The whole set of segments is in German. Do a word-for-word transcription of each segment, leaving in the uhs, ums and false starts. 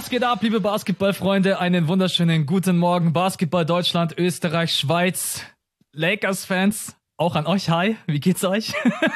Was geht ab, liebe Basketballfreunde? Einen wunderschönen guten Morgen. Basketball Deutschland, Österreich, Schweiz, Lakers-Fans. Auch an euch, hi, wie geht's euch?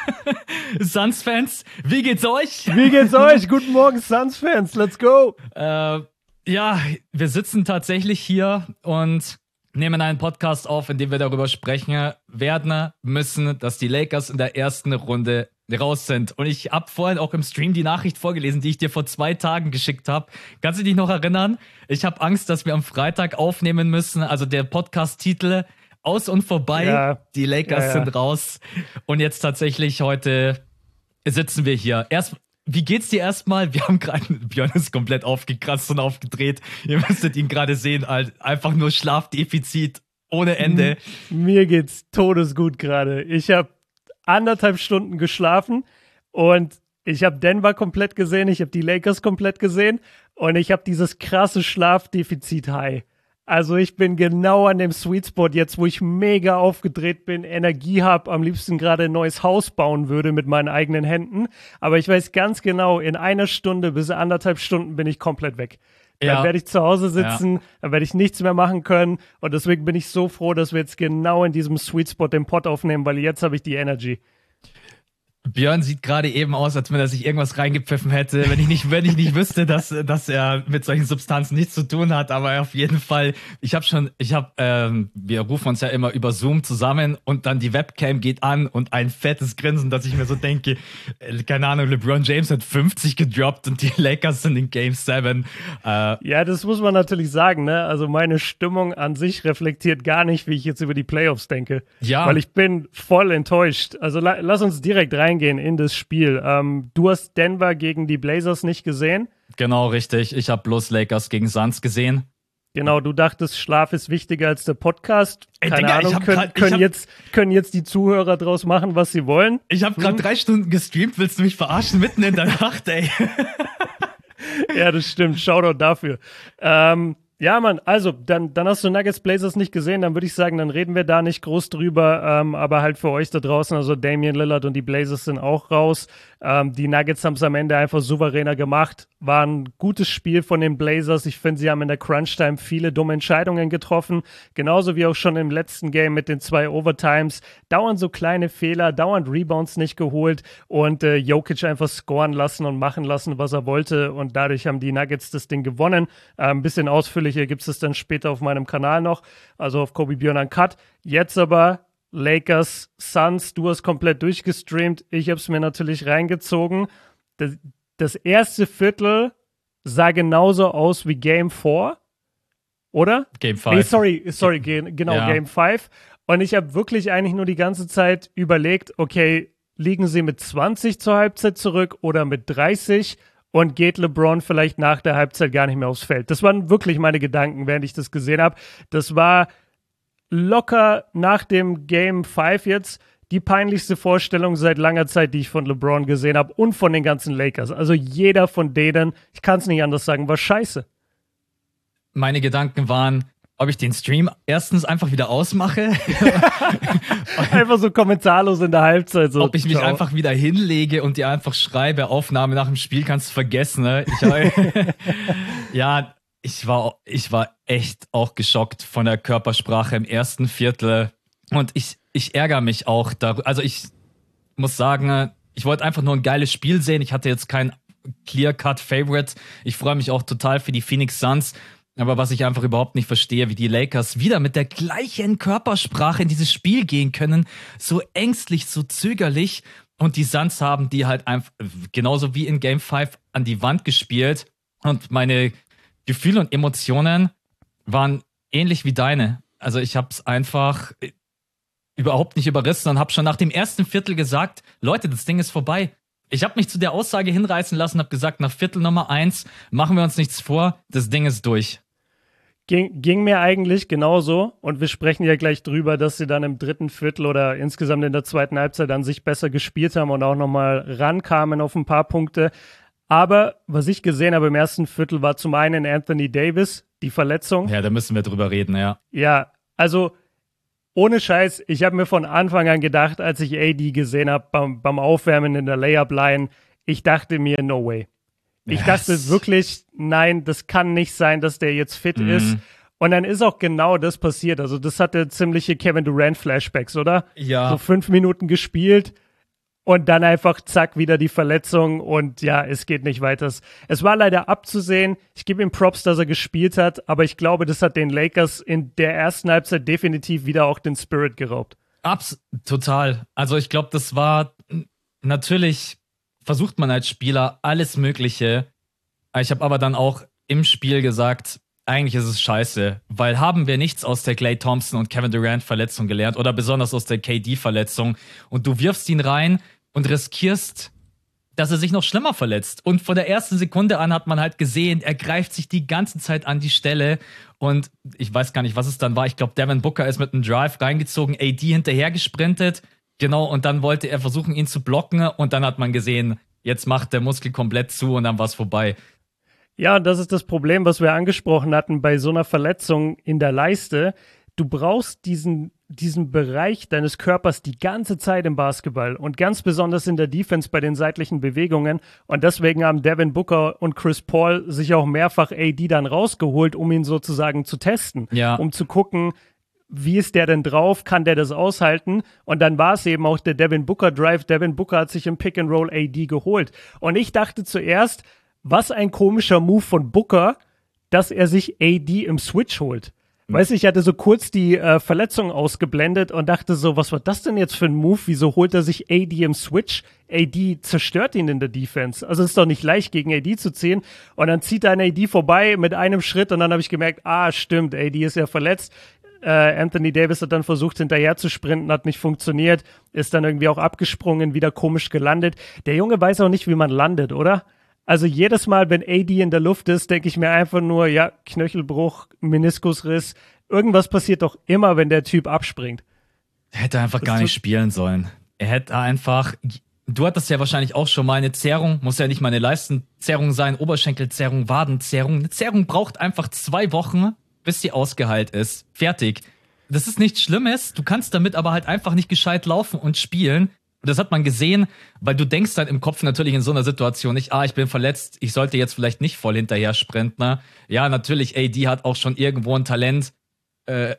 Suns-Fans, wie geht's euch? Wie geht's euch? Guten Morgen, Suns-Fans, let's go! Äh, ja, wir sitzen tatsächlich hier und nehmen einen Podcast auf, in dem wir darüber sprechen werden müssen, dass die Lakers in der ersten Runde raus sind. Und ich habe vorhin auch im Stream die Nachricht vorgelesen, die ich dir vor zwei Tagen geschickt habe. Kannst du dich noch erinnern? Ich habe Angst, dass wir am Freitag aufnehmen müssen. Also der Podcast-Titel Aus und vorbei, ja. Die Lakers ja, ja. sind raus. Und jetzt tatsächlich heute sitzen wir hier. Erst, wie geht's dir erstmal? Wir haben gerade, Björn ist komplett aufgekratzt und aufgedreht. Ihr müsstet ihn gerade sehen, einfach nur Schlafdefizit ohne Ende. Mir geht's todesgut gerade. Ich habe anderthalb Stunden geschlafen und ich habe Denver komplett gesehen, ich habe die Lakers komplett gesehen und ich habe dieses krasse Schlafdefizit-High. Also ich bin genau an dem Sweet Spot jetzt, wo ich mega aufgedreht bin, Energie habe, am liebsten gerade ein neues Haus bauen würde mit meinen eigenen Händen. Aber ich weiß ganz genau, in einer Stunde bis anderthalb Stunden bin ich komplett weg. Ja. Dann werde ich zu Hause sitzen, ja. dann werde ich nichts mehr machen können. Und deswegen bin ich so froh, dass wir jetzt genau in diesem Sweet Spot den Pod aufnehmen, weil jetzt habe ich die Energy. Björn sieht gerade eben aus, als wenn er sich irgendwas reingepfiffen hätte, wenn ich nicht, wenn ich nicht wüsste, dass, dass er mit solchen Substanzen nichts zu tun hat, aber auf jeden Fall, ich habe schon, ich habe, ähm, wir rufen uns ja immer über Zoom zusammen und dann die Webcam geht an und ein fettes Grinsen, dass ich mir so denke, äh, keine Ahnung, LeBron James hat fünfzig gedroppt und die Lakers sind in Game sieben. Äh, ja, das muss man natürlich sagen, ne? Also meine Stimmung an sich reflektiert gar nicht, wie ich jetzt über die Playoffs denke. Ja. Weil ich bin voll enttäuscht. Also la- lass uns direkt rein gehen in das Spiel. Ähm, du hast Denver gegen die Blazers nicht gesehen? Genau, richtig. Ich habe bloß Lakers gegen Suns gesehen. Genau, du dachtest, Schlaf ist wichtiger als der Podcast. Keine Ey, Digga, Ahnung, können, grad, können, hab, jetzt, können jetzt die Zuhörer draus machen, was sie wollen. Ich habe gerade hm? drei Stunden gestreamt. Willst du mich verarschen? Mitten in der Nacht, ey. Ja, das stimmt. Shoutout dafür. Ähm, Ja, Mann, also, dann, dann hast du Nuggets Blazers nicht gesehen, dann würde ich sagen, dann reden wir da nicht groß drüber, ähm, aber halt für euch da draußen, also Damian Lillard und die Blazers sind auch raus. Ähm, die Nuggets haben es am Ende einfach souveräner gemacht, war ein gutes Spiel von den Blazers. Ich finde, sie haben in der Crunch-Time viele dumme Entscheidungen getroffen, genauso wie auch schon im letzten Game mit den zwei Overtimes. Dauernd so kleine Fehler, dauernd Rebounds nicht geholt und äh, Jokic einfach scoren lassen und machen lassen, was er wollte und dadurch haben die Nuggets das Ding gewonnen. Äh, ein bisschen ausführlich hier gibt es dann später auf meinem Kanal noch, also auf Kobe Björn Uncut. Jetzt aber Lakers, Suns, du hast komplett durchgestreamt. Ich habe es mir natürlich reingezogen. Das, das erste Viertel sah genauso aus wie Game vier, oder? Game fünf. Nee, sorry, sorry, ge- genau, ja. Game fünf. Und ich habe wirklich eigentlich nur die ganze Zeit überlegt, okay, liegen sie mit zwanzig zur Halbzeit zurück oder mit dreißig? Und geht LeBron vielleicht nach der Halbzeit gar nicht mehr aufs Feld? Das waren wirklich meine Gedanken, während ich das gesehen habe. Das war locker nach dem Game fünf jetzt die peinlichste Vorstellung seit langer Zeit, die ich von LeBron gesehen habe und von den ganzen Lakers. Also jeder von denen, ich kann es nicht anders sagen, war scheiße. Meine Gedanken waren, ob ich den Stream erstens einfach wieder ausmache. Einfach so kommentarlos in der Halbzeit. So, ob ich mich ciao. einfach wieder hinlege und dir einfach schreibe, Aufnahme nach dem Spiel kannst du vergessen. Ne? Ich, ja, ich war, ich war echt auch geschockt von der Körpersprache im ersten Viertel. Und ich, ich ärgere mich auch darüber. Also ich muss sagen, ich wollte einfach nur ein geiles Spiel sehen. Ich hatte jetzt kein Clear-Cut-Favorite. Ich freue mich auch total für die Phoenix Suns. Aber was ich einfach überhaupt nicht verstehe, wie die Lakers wieder mit der gleichen Körpersprache in dieses Spiel gehen können. So ängstlich, so zögerlich. Und die Suns haben die halt einfach genauso wie in Game fünf an die Wand gespielt. Und meine Gefühle und Emotionen waren ähnlich wie deine. Also ich habe es einfach überhaupt nicht überrissen und habe schon nach dem ersten Viertel gesagt, Leute, das Ding ist vorbei. Ich habe mich zu der Aussage hinreißen lassen, habe gesagt, nach Viertel Nummer eins machen wir uns nichts vor, das Ding ist durch. Ging, ging mir eigentlich genauso und wir sprechen ja gleich drüber, dass sie dann im dritten Viertel oder insgesamt in der zweiten Halbzeit an sich besser gespielt haben und auch nochmal rankamen auf ein paar Punkte. Aber was ich gesehen habe im ersten Viertel war zum einen Anthony Davis, die Verletzung. Ja, da müssen wir drüber reden, ja. Ja, also ohne Scheiß, ich habe mir von Anfang an gedacht, als ich A D gesehen habe beim, beim Aufwärmen in der Layup-Line, ich dachte mir, no way. Ich Yes. dachte wirklich, nein, das kann nicht sein, dass der jetzt fit Mhm. ist. Und dann ist auch genau das passiert. Also das hatte ziemliche Kevin Durant-Flashbacks, oder? Ja. So fünf Minuten gespielt und dann einfach zack, wieder die Verletzung und ja, es geht nicht weiter. Es- Es war leider abzusehen. Ich gebe ihm Props, dass er gespielt hat, aber ich glaube, das hat den Lakers in der ersten Halbzeit definitiv wieder auch den Spirit geraubt. Abs total. Also ich glaube, das war natürlich versucht man als Spieler alles Mögliche. Ich habe aber dann auch im Spiel gesagt, eigentlich ist es scheiße, weil haben wir nichts aus der Klay Thompson und Kevin Durant Verletzung gelernt oder besonders aus der K D Verletzung und du wirfst ihn rein und riskierst, dass er sich noch schlimmer verletzt. Und von der ersten Sekunde an hat man halt gesehen, er greift sich die ganze Zeit an die Stelle und ich weiß gar nicht, was es dann war. Ich glaube, Devin Booker ist mit einem Drive reingezogen, A D hinterher gesprintet, genau, und dann wollte er versuchen, ihn zu blocken und dann hat man gesehen, jetzt macht der Muskel komplett zu und dann war es vorbei. Ja, und das ist das Problem, was wir angesprochen hatten bei so einer Verletzung in der Leiste. Du brauchst diesen, diesen Bereich deines Körpers die ganze Zeit im Basketball und ganz besonders in der Defense bei den seitlichen Bewegungen. Und deswegen haben Devin Booker und Chris Paul sich auch mehrfach A D dann rausgeholt, um ihn sozusagen zu testen, Ja. um zu gucken, wie ist der denn drauf, kann der das aushalten? Und dann war es eben auch der Devin Booker Drive. Devin Booker hat sich im Pick and Roll A D geholt. Und ich dachte zuerst, was ein komischer Move von Booker, dass er sich A D im Switch holt. Mhm. Weißt du, ich hatte so kurz die äh, Verletzung ausgeblendet und dachte so, was war das denn jetzt für ein Move? Wieso holt er sich A D im Switch? A D zerstört ihn in der Defense. Also es ist doch nicht leicht, gegen A D zu ziehen. Und dann zieht er an A D vorbei mit einem Schritt und dann habe ich gemerkt, ah, stimmt, A D ist ja verletzt. Äh, Anthony Davis hat dann versucht, hinterher zu sprinten, hat nicht funktioniert, ist dann irgendwie auch abgesprungen, wieder komisch gelandet. Der Junge weiß auch nicht, wie man landet, oder? Also jedes Mal, wenn A D in der Luft ist, denke ich mir einfach nur, ja, Knöchelbruch, Meniskusriss, irgendwas passiert doch immer, wenn der Typ abspringt. Er hätte einfach gar nicht spielen sollen. Er hätte einfach, du hattest ja wahrscheinlich auch schon mal eine Zerrung, muss ja nicht mal eine Leistenzerrung sein, Oberschenkelzerrung, Wadenzerrung. Eine Zerrung braucht einfach zwei Wochen, bis sie ausgeheilt ist. Fertig. Das ist nichts Schlimmes, du kannst damit aber halt einfach nicht gescheit laufen und spielen. Und das hat man gesehen, weil du denkst dann im Kopf natürlich in so einer Situation nicht, ah, ich bin verletzt, ich sollte jetzt vielleicht nicht voll hinterher sprinten. Ne? Ja, natürlich, A D hat auch schon irgendwo ein Talent, äh,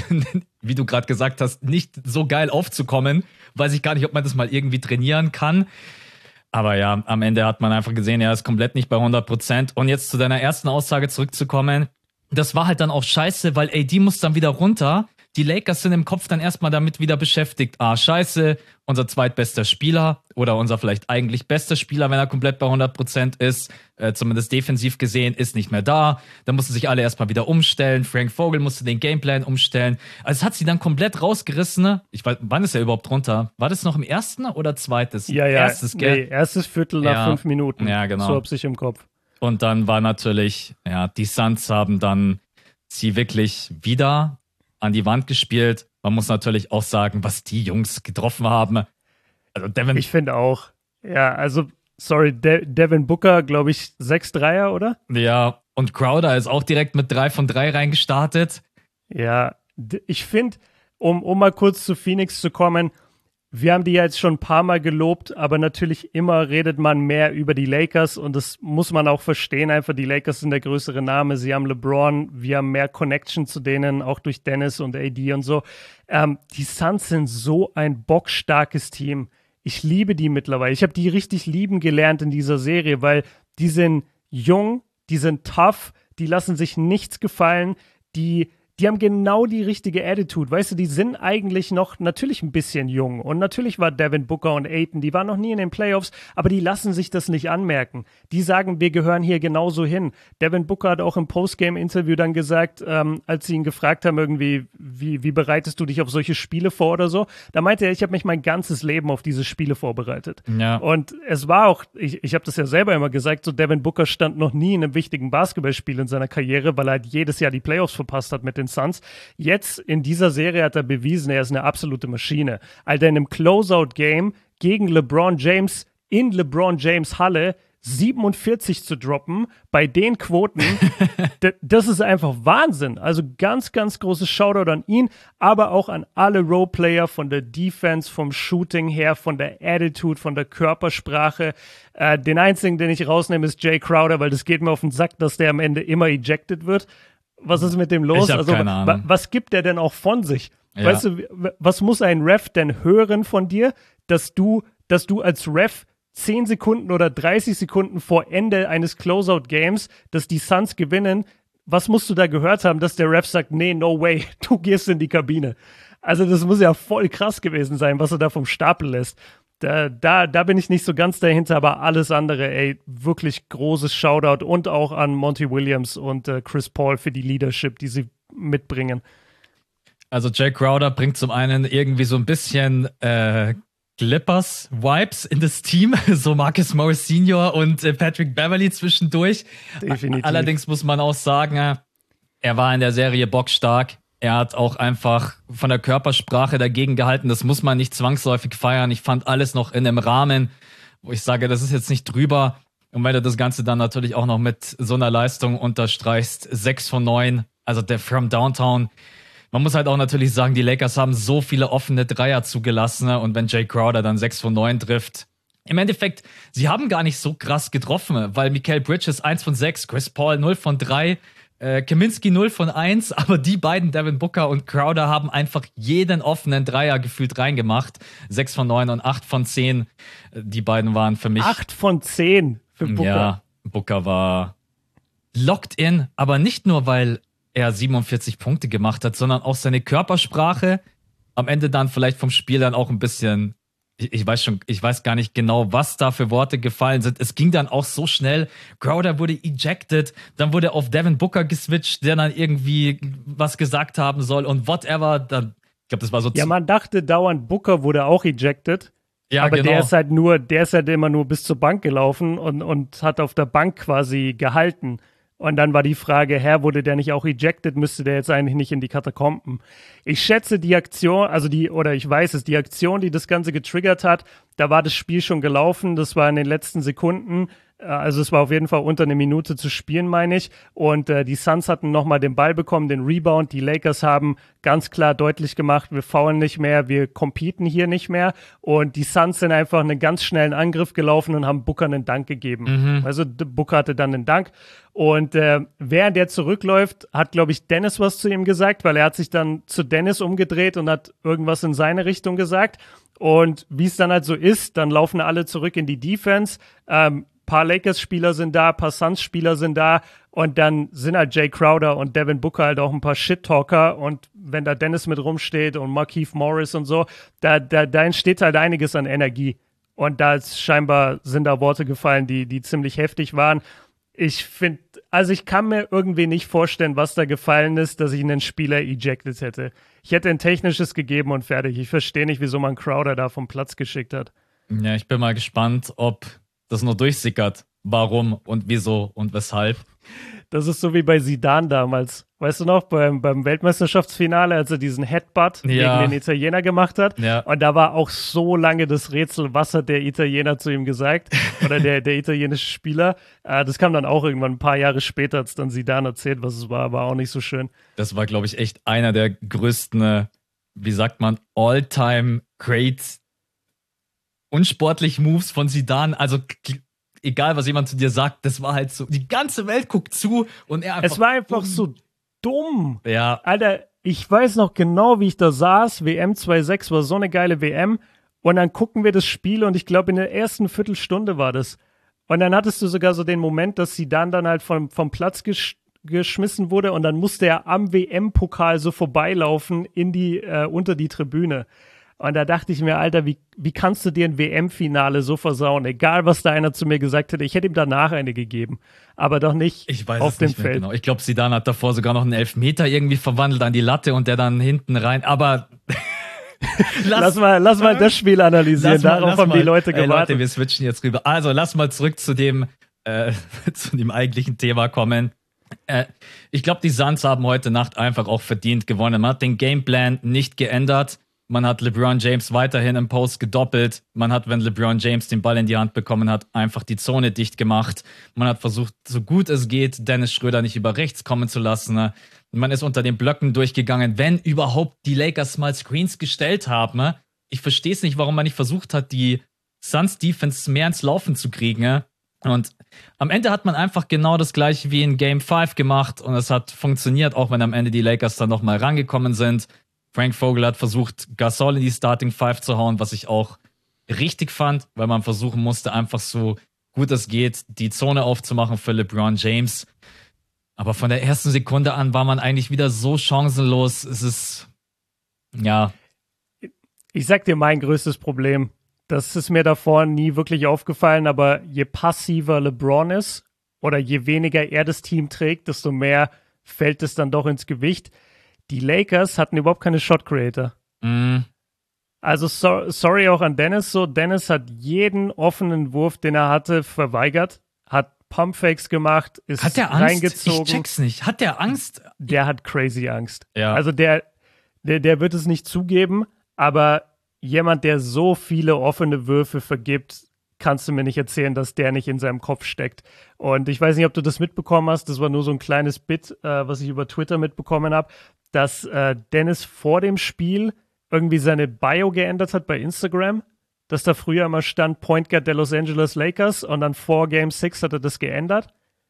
wie du gerade gesagt hast, nicht so geil aufzukommen. Weiß ich gar nicht, ob man das mal irgendwie trainieren kann. Aber ja, am Ende hat man einfach gesehen, er ist komplett nicht bei hundert Prozent. Und jetzt zu deiner ersten Aussage zurückzukommen, das war halt dann auch scheiße, weil A D muss dann wieder runter. Die Lakers sind im Kopf dann erstmal damit wieder beschäftigt. Ah, scheiße, unser zweitbester Spieler oder unser vielleicht eigentlich bester Spieler, wenn er komplett bei hundert Prozent ist, äh, zumindest defensiv gesehen, ist nicht mehr da. Da mussten sich alle erstmal wieder umstellen. Frank Vogel musste den Gameplan umstellen. Also es hat sie dann komplett rausgerissen. Ich weiß, wann ist er überhaupt runter? War das noch im ersten oder zweites? Ja, ja, Erstes, gell? Nee, erstes Viertel nach Ja. fünf Minuten. Ja, genau. So hab ich im Kopf. Und dann war natürlich, ja, die Suns haben dann sie wirklich wieder an die Wand gespielt. Man muss natürlich auch sagen, was die Jungs getroffen haben. Also Devin. Ich finde auch. Ja, also, sorry, De- Devin Booker, glaube ich, sechs Dreier, oder? Ja, und Crowder ist auch direkt mit drei von drei reingestartet. Ja, d- ich finde, um, um mal kurz zu Phoenix zu kommen, wir haben die ja jetzt schon ein paar Mal gelobt, aber natürlich immer redet man mehr über die Lakers und das muss man auch verstehen. Einfach, die Lakers sind der größere Name. Sie haben LeBron, wir haben mehr Connection zu denen, auch durch Dennis und A D und so. Ähm, die Suns sind so ein bockstarkes Team. Ich liebe die mittlerweile. Ich habe die richtig lieben gelernt in dieser Serie, weil die sind jung, die sind tough, die lassen sich nichts gefallen, die Die haben genau die richtige Attitude. Weißt du, die sind eigentlich noch natürlich ein bisschen jung. Und natürlich war Devin Booker und Ayton, die waren noch nie in den Playoffs, aber die lassen sich das nicht anmerken. Die sagen, wir gehören hier genauso hin. Devin Booker hat auch im Postgame-Interview dann gesagt, ähm, als sie ihn gefragt haben, irgendwie, wie, wie bereitest du dich auf solche Spiele vor oder so, da meinte er, ich habe mich mein ganzes Leben auf diese Spiele vorbereitet. Ja. Und es war auch, ich, ich habe das ja selber immer gesagt, so Devin Booker stand noch nie in einem wichtigen Basketballspiel in seiner Karriere, weil er halt jedes Jahr die Playoffs verpasst hat mit den Suns. Jetzt in dieser Serie hat er bewiesen, er ist eine absolute Maschine. Alter, in einem Closeout-Game gegen LeBron James in LeBron James Halle siebenundvierzig zu droppen, bei den Quoten, d- das ist einfach Wahnsinn. Also ganz, ganz großes Shoutout an ihn, aber auch an alle Roleplayer von der Defense, vom Shooting her, von der Attitude, von der Körpersprache. Äh, den einzigen, den ich rausnehme, ist Jay Crowder, weil das geht mir auf den Sack, dass der am Ende immer ejected wird. Was ist mit dem los? Ich hab Also, keine Ahnung. wa- was gibt der denn auch von sich? Ja. Weißt du, w- was muss ein Ref denn hören von dir, dass du, dass du als Ref zehn Sekunden oder dreißig Sekunden vor Ende eines Closeout-Games, dass die Suns gewinnen, was musst du da gehört haben, dass der Ref sagt, nee, no way, du gehst in die Kabine. Also das muss ja voll krass gewesen sein, was er da vom Stapel lässt. Da, da, da bin ich nicht so ganz dahinter, aber alles andere, ey, wirklich großes Shoutout und auch an Monty Williams und äh, Chris Paul für die Leadership, die sie mitbringen. Also Jay Crowder bringt zum einen irgendwie so ein bisschen äh, Clippers-Vibes in das Team, so Marcus Morris Senior und äh, Patrick Beverley zwischendurch. Definitiv. Allerdings muss man auch sagen, äh, er war in der Serie bockstark. Er hat auch einfach von der Körpersprache dagegen gehalten. Das muss man nicht zwangsläufig feiern. Ich fand alles noch in einem Rahmen, wo ich sage, das ist jetzt nicht drüber. Und wenn du das Ganze dann natürlich auch noch mit so einer Leistung unterstreichst, sechs von neun, also der From Downtown. Man muss halt auch natürlich sagen, die Lakers haben so viele offene Dreier zugelassen. Und wenn Jay Crowder dann sechs von neun trifft, im Endeffekt, sie haben gar nicht so krass getroffen, weil Mikal Bridges eins von sechs, Chris Paul null von drei, äh, Kaminsky null von eins, aber die beiden, Devin Booker und Crowder, haben einfach jeden offenen Dreier gefühlt reingemacht. sechs von neun und acht von zehn. Die beiden waren für mich... acht von zehn für Booker. Ja, Booker war locked in, aber nicht nur, weil er siebenundvierzig Punkte gemacht hat, sondern auch seine Körpersprache. Am Ende dann vielleicht vom Spiel dann auch ein bisschen, ich, ich weiß schon, ich weiß gar nicht genau, was da für Worte gefallen sind. Es ging dann auch so schnell. Crowder wurde ejected, dann wurde auf Devin Booker geswitcht, der dann irgendwie was gesagt haben soll und whatever. Dann, ich glaube, das war so. Ja, man dachte dauernd, Booker wurde auch ejected. Ja, aber genau. der ist halt nur, der ist halt immer nur bis zur Bank gelaufen und, und hat auf der Bank quasi gehalten. Und dann war die Frage, Herr, wurde der nicht auch ejected? Müsste der jetzt eigentlich nicht in die Katakomben? Ich schätze die Aktion, also die, oder ich weiß es, die Aktion, die das Ganze getriggert hat, da war das Spiel schon gelaufen, das war in den letzten Sekunden. Also es war auf jeden Fall unter einer Minute zu spielen, meine ich. Und äh, die Suns hatten nochmal den Ball bekommen, den Rebound. Die Lakers haben ganz klar deutlich gemacht, wir foulen nicht mehr, wir competen hier nicht mehr. Und die Suns sind einfach einen ganz schnellen Angriff gelaufen und haben Booker einen Dank gegeben. Mhm. Also Booker hatte dann einen Dank. Und äh, während der zurückläuft, hat, glaube ich, Dennis was zu ihm gesagt, weil er hat sich dann zu Dennis umgedreht und hat irgendwas in seine Richtung gesagt. Und wie es dann halt so ist, dann laufen alle zurück in die Defense. Ähm, paar Lakers-Spieler sind da, paar Suns-Spieler sind da und dann sind halt Jay Crowder und Devin Booker halt auch ein paar Shit-Talker und wenn da Dennis mit rumsteht und Markieff Morris und so, da, da, da entsteht halt einiges an Energie und da ist scheinbar sind da Worte gefallen, die, die ziemlich heftig waren. Ich finde, also ich kann mir irgendwie nicht vorstellen, was da gefallen ist, dass ich einen Spieler ejected hätte. Ich hätte ein technisches gegeben und fertig. Ich verstehe nicht, wieso man Crowder da vom Platz geschickt hat. Ja, ich bin mal gespannt, ob das nur durchsickert, warum und wieso und weshalb. Das ist so wie bei Zidane damals. Weißt du noch, beim, beim Weltmeisterschaftsfinale, als er diesen Headbutt Ja. gegen den Italiener gemacht hat. Ja. Und da war auch so lange das Rätsel, was hat der Italiener zu ihm gesagt? Oder der, der italienische Spieler. Äh, das kam dann auch irgendwann ein paar Jahre später, als dann Zidane erzählt, was es war. War auch nicht so schön. Das war, glaube ich, echt einer der größten, äh, wie sagt man, all-time great unsportlich Moves von Zidane. Also k- egal, was jemand zu dir sagt, das war halt so, die ganze Welt guckt zu und er einfach... Es war einfach so dumm. Ja, Alter, ich weiß noch genau, wie ich da saß. W M zwei sechs war so eine geile W M. Und dann gucken wir das Spiel und ich glaube, in der ersten Viertelstunde war das. Und dann hattest du sogar so den Moment, dass Zidane dann halt vom, vom Platz gesch geschmissen wurde und dann musste er am W M-Pokal so vorbeilaufen in die, äh, unter die Tribüne. Und da dachte ich mir, Alter, wie, wie kannst du dir ein W M-Finale so versauen? Egal, was da einer zu mir gesagt hätte. Ich hätte ihm danach eine gegeben. Aber doch nicht ich weiß auf es dem nicht mehr Feld. genau. Ich glaube, Zidane hat davor sogar noch einen Elfmeter irgendwie verwandelt an die Latte und der dann hinten rein. Aber Lass mal, lass mal das Spiel analysieren. Lass mal- Darauf lass haben die mal- Leute Ey, gewartet. Leute, wir switchen jetzt rüber. Also, lass mal zurück zu dem, äh, zu dem eigentlichen Thema kommen. Äh, ich glaube, die Suns haben heute Nacht einfach auch verdient gewonnen. Man hat den Gameplan nicht geändert. Man hat LeBron James weiterhin im Post gedoppelt. Man hat, wenn LeBron James den Ball in die Hand bekommen hat, einfach die Zone dicht gemacht. Man hat versucht, so gut es geht, Dennis Schröder nicht über rechts kommen zu lassen. Man ist unter den Blöcken durchgegangen, wenn überhaupt die Lakers mal Screens gestellt haben. Ich verstehe es nicht, warum man nicht versucht hat, die Suns Defense mehr ins Laufen zu kriegen. Und am Ende hat man einfach genau das gleiche wie in Game fünf gemacht und es hat funktioniert, auch wenn am Ende die Lakers dann nochmal rangekommen sind. Frank Vogel hat versucht, Gasol in die Starting Five zu hauen, was ich auch richtig fand, weil man versuchen musste, einfach so gut es geht, die Zone aufzumachen für LeBron James. Aber von der ersten Sekunde an war man eigentlich wieder so chancenlos. Es ist, ja. Ich sag dir mein größtes Problem. Das ist mir davor nie wirklich aufgefallen, aber je passiver LeBron ist oder je weniger er das Team trägt, desto mehr fällt es dann doch ins Gewicht. Die Lakers hatten überhaupt keine Shot Creator. Mm. Also so, sorry auch an Dennis so. Dennis hat jeden offenen Wurf, den er hatte, verweigert, hat Pumpfakes gemacht, ist hat der Angst? reingezogen. Ich check's nicht. Hat der Angst? Der hat crazy Angst. Ja. Also der, der, der wird es nicht zugeben, aber jemand, der so viele offene Würfe vergibt, kannst du mir nicht erzählen, dass der nicht in seinem Kopf steckt. Und ich weiß nicht, ob du das mitbekommen hast, das war nur so ein kleines Bit, äh, was ich über Twitter mitbekommen habe, dass äh, Dennis vor dem Spiel irgendwie seine Bio geändert hat bei Instagram, dass da früher immer stand Point Guard der Los Angeles Lakers und dann vor Game six hat er das geändert.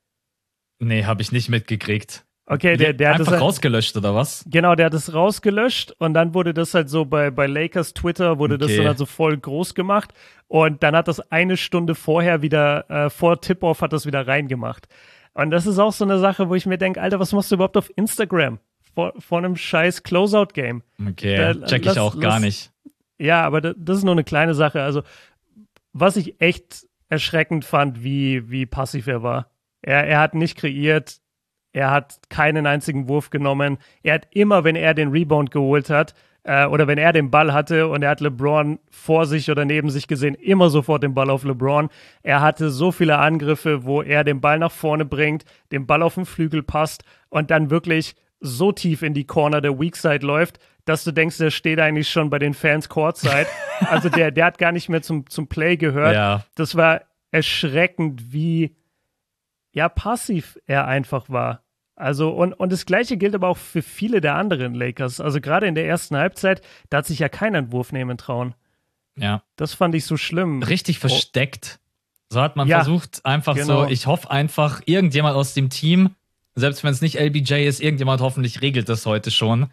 Nee, habe ich nicht mitgekriegt. Okay, der, der Einfach hat das rausgelöscht, oder was? Genau, der hat es rausgelöscht und dann wurde das halt so bei, bei Lakers Twitter, wurde okay. das dann halt so voll groß gemacht und dann hat das eine Stunde vorher wieder, äh, vor Tip-Off hat das wieder reingemacht. Und das ist auch so eine Sache, wo ich mir denke, Alter, was machst du überhaupt auf Instagram? Vor, vor einem scheiß Closeout-Game. Okay, da, check ich lass, auch gar lass, nicht. Ja, aber das, das ist nur eine kleine Sache. Also, was ich echt erschreckend fand, wie, wie passiv er war. Er, er hat nicht kreiert, er hat keinen einzigen Wurf genommen. Er hat immer, wenn er den Rebound geholt hat, äh, oder wenn er den Ball hatte und er hat LeBron vor sich oder neben sich gesehen, immer sofort den Ball auf LeBron. Er hatte so viele Angriffe, wo er den Ball nach vorne bringt, den Ball auf den Flügel passt und dann wirklich so tief in die Corner der Weak Side läuft, dass du denkst, der steht eigentlich schon bei den Fans Courtside. Also der, der hat gar nicht mehr zum, zum Play gehört. Ja. Das war erschreckend, wie ja, passiv er einfach war. Also, und, und das Gleiche gilt aber auch für viele der anderen Lakers. Also gerade in der ersten Halbzeit, da hat sich ja keiner einen Wurf nehmen trauen. Ja. Das fand ich so schlimm. Richtig versteckt. So hat man Ja, versucht, einfach genau. so, ich hoffe einfach, irgendjemand aus dem Team, selbst wenn es nicht L B J ist, irgendjemand hoffentlich regelt das heute schon.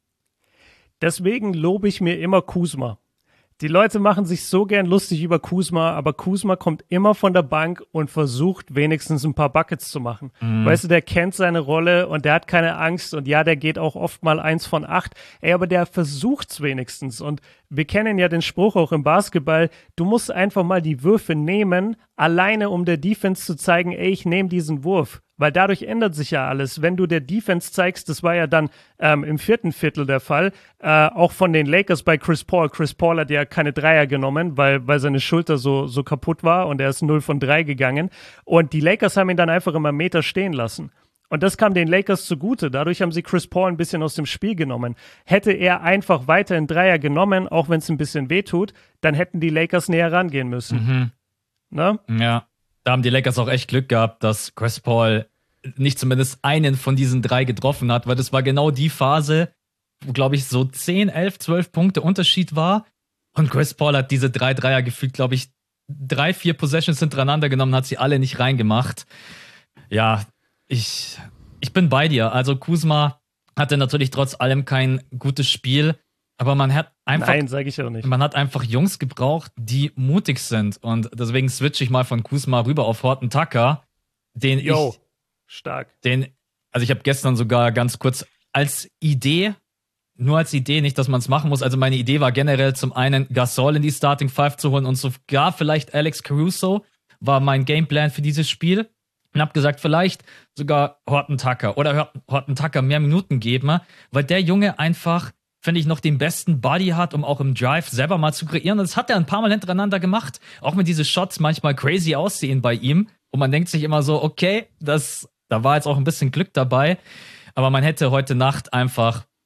Deswegen lobe ich mir immer Kuzma. Die Leute machen sich so gern lustig über Kuzma, aber Kuzma kommt immer von der Bank und versucht wenigstens ein paar Buckets zu machen. Mhm. Weißt du, der kennt seine Rolle und der hat keine Angst und ja, der geht auch oft mal eins von acht. Ey, aber der versucht's wenigstens und wir kennen ja den Spruch auch im Basketball, du musst einfach mal die Würfe nehmen, alleine um der Defense zu zeigen, ey, ich nehme diesen Wurf. Weil dadurch ändert sich ja alles. Wenn du der Defense zeigst, das war ja dann ähm, im vierten Viertel der Fall, äh, auch von den Lakers bei Chris Paul. Chris Paul hat ja keine Dreier genommen, weil, weil seine Schulter so, so kaputt war und er ist null von drei gegangen. Und die Lakers haben ihn dann einfach immer einen Meter stehen lassen. Und das kam den Lakers zugute. Dadurch haben sie Chris Paul ein bisschen aus dem Spiel genommen. Hätte er einfach weiterhin Dreier genommen, auch wenn es ein bisschen wehtut, dann hätten die Lakers näher rangehen müssen. Mhm. Na? Ja. Da haben die Lakers auch echt Glück gehabt, dass Chris Paul nicht zumindest einen von diesen drei getroffen hat, weil das war genau die Phase, wo, glaube ich, so zehn, elf, zwölf Punkte Unterschied war. Und Chris Paul hat diese drei Dreier gefühlt, glaube ich, drei, vier Possessions hintereinander genommen, hat sie alle nicht reingemacht. Ja, ich, ich bin bei dir. Also Kuzma hatte natürlich trotz allem kein gutes Spiel, aber man hat einfach, Nein, sage ich auch nicht. Man hat einfach Jungs gebraucht, die mutig sind. Und deswegen switche ich mal von Kuzma rüber auf Horton Tucker, den Yo, ich, stark. den, also ich habe gestern sogar ganz kurz als Idee, nur als Idee, nicht, dass man es machen muss. Also meine Idee war generell zum einen Gasol in die Starting Five zu holen und sogar vielleicht Alex Caruso war mein Gameplan für dieses Spiel. Und habe gesagt, vielleicht sogar Horton Tucker oder Horton Tucker mehr Minuten geben, weil der Junge einfach, finde ich, noch den besten Body hat, um auch im Drive selber mal zu kreieren. Und das hat er ein paar Mal hintereinander gemacht. Auch wenn diese Shots manchmal crazy aussehen bei ihm. Und man denkt sich immer so, okay, das, da war jetzt auch ein bisschen Glück dabei. Aber man hätte heute Nacht einfach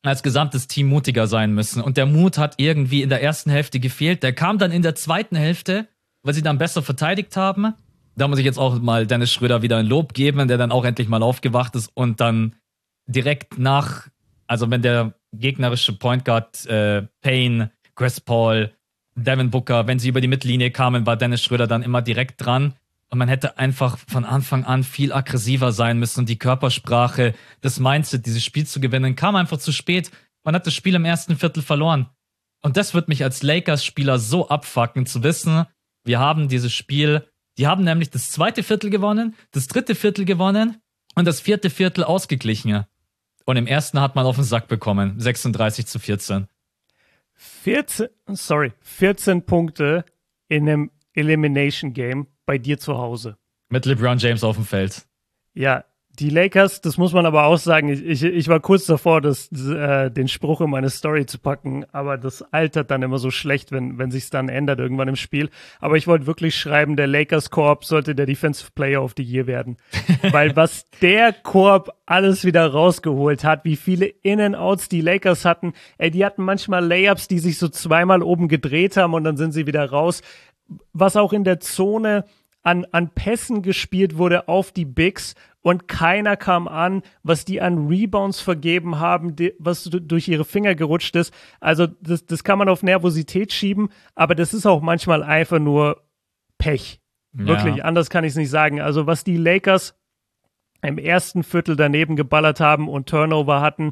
als gesamtes Team mutiger sein müssen. Und der Mut hat irgendwie in der ersten Hälfte gefehlt. Der kam dann in der zweiten Hälfte, weil sie dann besser verteidigt haben. Da muss ich jetzt auch mal Dennis Schröder wieder ein Lob geben, der dann auch endlich mal aufgewacht ist und dann direkt nach, also wenn der gegnerische Point Guard äh, Payne, Chris Paul, Devin Booker, wenn sie über die Mittellinie kamen, war Dennis Schröder dann immer direkt dran. Und man hätte einfach von Anfang an viel aggressiver sein müssen. Und die Körpersprache, das Mindset, dieses Spiel zu gewinnen, kam einfach zu spät. Man hat das Spiel im ersten Viertel verloren. Und das wird mich als Lakers-Spieler so abfucken, zu wissen, wir haben dieses Spiel, die haben nämlich das zweite Viertel gewonnen, das dritte Viertel gewonnen und das vierte Viertel ausgeglichen. Und im ersten hat man auf den Sack bekommen, sechsunddreißig zu vierzehn. vierzehn, sorry, vierzehn Punkte in einem Elimination Game bei dir zu Hause. Mit LeBron James auf dem Feld. Ja, die Lakers, das muss man aber auch sagen, ich, ich, ich war kurz davor, das, äh, den Spruch in meine Story zu packen, aber das altert dann immer so schlecht, wenn, wenn sich's dann ändert irgendwann im Spiel. Aber ich wollte wirklich schreiben, der Lakers Korb sollte der Defensive Player of the Year werden. Weil was der Korb alles wieder rausgeholt hat, wie viele In-and-Outs die Lakers hatten, ey, die hatten manchmal Layups, die sich so zweimal oben gedreht haben und dann sind sie wieder raus. Was auch in der Zone an, an Pässen gespielt wurde auf die Bigs und keiner kam an, was die an Rebounds vergeben haben, die, was durch ihre Finger gerutscht ist. Also das, das kann man auf Nervosität schieben, aber das ist auch manchmal einfach nur Pech. Ja. Wirklich, anders kann ich es nicht sagen. Also was die Lakers im ersten Viertel daneben geballert haben und Turnover hatten,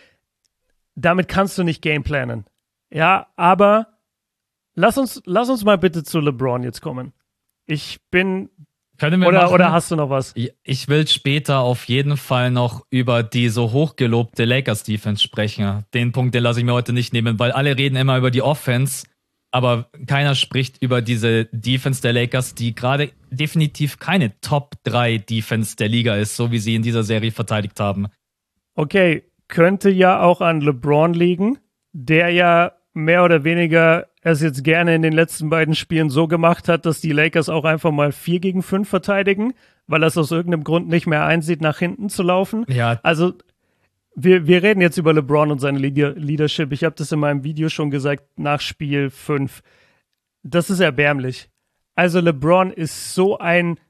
damit kannst du nicht gameplanen. Ja, aber lass uns, lass uns mal bitte zu LeBron jetzt kommen. Ich bin... Können wir oder, machen? oder hast du noch was? Ich will später auf jeden Fall noch über die so hochgelobte Lakers-Defense sprechen. Den Punkt, den lasse ich mir heute nicht nehmen, weil alle reden immer über die Offense, aber keiner spricht über diese Defense der Lakers, die gerade definitiv keine Top drei Defense der Liga ist, so wie sie in dieser Serie verteidigt haben. Okay, könnte ja auch an LeBron liegen, der ja mehr oder weniger es jetzt gerne in den letzten beiden Spielen so gemacht hat, dass die Lakers auch einfach mal vier gegen fünf verteidigen, weil er es aus irgendeinem Grund nicht mehr einsieht, nach hinten zu laufen. Ja. Also wir, wir reden jetzt über LeBron und seine Leader- Leadership. Ich habe das in meinem Video schon gesagt, nach Spiel fünf. Das ist erbärmlich. Also LeBron ist so ein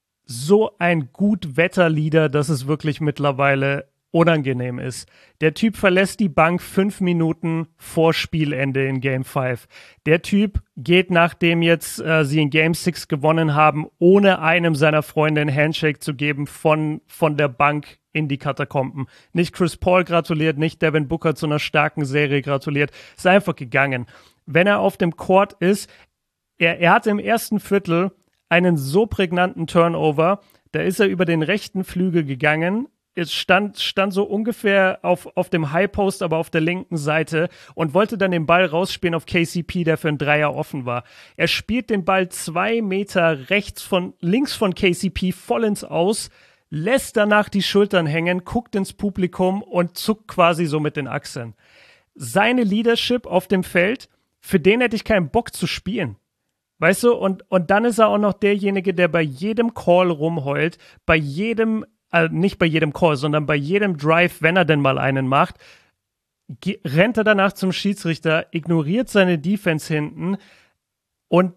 so ein Gut-Wetter-Leader, dass es wirklich mittlerweile unangenehm ist. Der Typ verlässt die Bank fünf Minuten vor Spielende in Game fünf. Der Typ geht, nachdem jetzt äh, sie in Game sechs gewonnen haben, ohne einem seiner Freunde einen Handshake zu geben, von, von der Bank in die Katakomben. Nicht Chris Paul gratuliert, nicht Devin Booker zu einer starken Serie gratuliert. Ist einfach gegangen. Wenn er auf dem Court ist, er, er hatte im ersten Viertel einen so prägnanten Turnover, da ist er über den rechten Flügel gegangen. Es stand, stand so ungefähr auf, auf dem High Post, aber auf der linken Seite und wollte dann den Ball rausspielen auf K C P, der für einen Dreier offen war. Er spielt den Ball zwei Meter rechts von, links von K C P voll ins Aus, lässt danach die Schultern hängen, guckt ins Publikum und zuckt quasi so mit den Achseln. Seine Leadership auf dem Feld, für den hätte ich keinen Bock zu spielen. Weißt du, und, und dann ist er auch noch derjenige, der bei jedem Call rumheult, bei jedem Also nicht bei jedem Call, sondern bei jedem Drive, wenn er denn mal einen macht, ge- rennt er danach zum Schiedsrichter, ignoriert seine Defense hinten und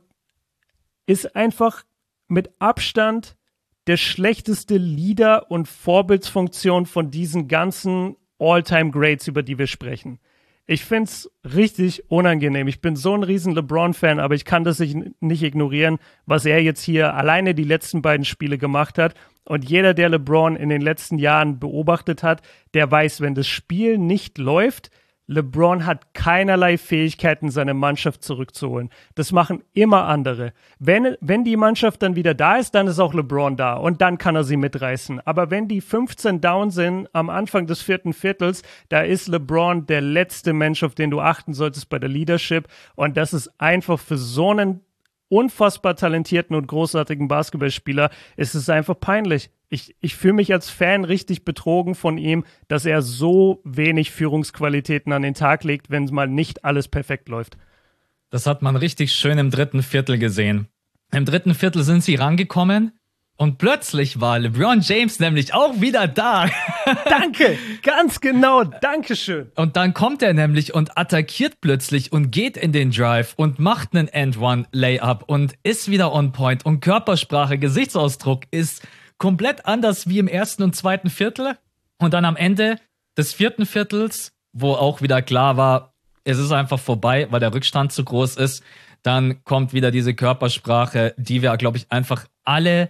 ist einfach mit Abstand der schlechteste Leader und Vorbildsfunktion von diesen ganzen All-Time-Greats, über die wir sprechen. Ich find's richtig unangenehm. Ich bin so ein riesen LeBron-Fan, aber ich kann das nicht ignorieren, was er jetzt hier alleine die letzten beiden Spiele gemacht hat. Und jeder, der LeBron in den letzten Jahren beobachtet hat, der weiß, wenn das Spiel nicht läuft, LeBron hat keinerlei Fähigkeiten, seine Mannschaft zurückzuholen. Das machen immer andere. Wenn, wenn die Mannschaft dann wieder da ist, dann ist auch LeBron da und dann kann er sie mitreißen. Aber wenn die fünfzehn down sind am Anfang des vierten Viertels, da ist LeBron der letzte Mensch, auf den du achten solltest bei der Leadership. Und das ist einfach für so einen unfassbar talentierten und großartigen Basketballspieler, ist es einfach peinlich. Ich, ich fühle mich als Fan richtig betrogen von ihm, dass er so wenig Führungsqualitäten an den Tag legt, wenn mal nicht alles perfekt läuft. Das hat man richtig schön im dritten Viertel gesehen. Im dritten Viertel sind sie rangekommen Und plötzlich war LeBron James nämlich auch wieder da. Danke, ganz genau, Dankeschön. Und dann kommt er nämlich und attackiert plötzlich und geht in den Drive und macht einen End-One-Layup und ist wieder on point. Und Körpersprache, Gesichtsausdruck ist komplett anders wie im ersten und zweiten Viertel. Und dann am Ende des vierten Viertels, wo auch wieder klar war, es ist einfach vorbei, weil der Rückstand zu groß ist, dann kommt wieder diese Körpersprache, die wir, glaube ich, einfach alle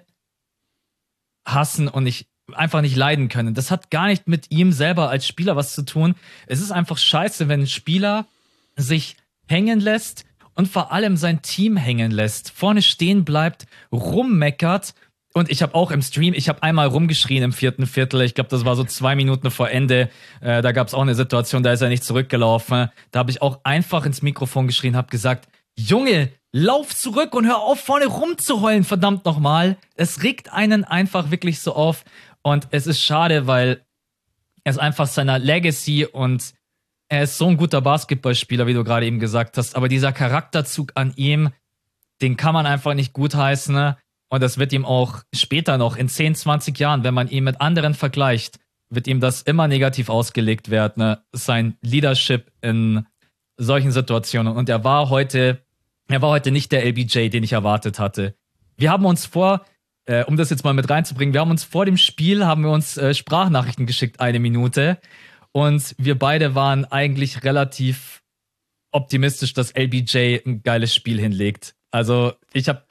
hassen und nicht, einfach nicht leiden können. Das hat gar nicht mit ihm selber als Spieler was zu tun. Es ist einfach scheiße, wenn ein Spieler sich hängen lässt und vor allem sein Team hängen lässt, vorne stehen bleibt, rummeckert. Und ich habe auch im Stream, ich habe einmal rumgeschrien im vierten Viertel. Ich glaube, das war so zwei Minuten vor Ende. Äh, da gab es auch eine Situation, da ist er nicht zurückgelaufen. Da habe ich auch einfach ins Mikrofon geschrien, habe gesagt, Junge, lauf zurück und hör auf, vorne rumzuheulen, verdammt nochmal. Es regt einen einfach wirklich so auf. Und es ist schade, weil er ist einfach seiner Legacy und er ist so ein guter Basketballspieler, wie du gerade eben gesagt hast. Aber dieser Charakterzug an ihm, den kann man einfach nicht gutheißen. Ne? Und das wird ihm auch später noch, in zehn, zwanzig Jahren, wenn man ihn mit anderen vergleicht, wird ihm das immer negativ ausgelegt werden. Ne? Sein Leadership in solchen Situationen. Und er war heute, er war heute nicht der L B J, den ich erwartet hatte. Wir haben uns vor, äh, um das jetzt mal mit reinzubringen, wir haben uns vor dem Spiel, haben wir uns äh, Sprachnachrichten geschickt, eine Minute. Und wir beide waren eigentlich relativ optimistisch, dass L B J ein geiles Spiel hinlegt. Also ich habe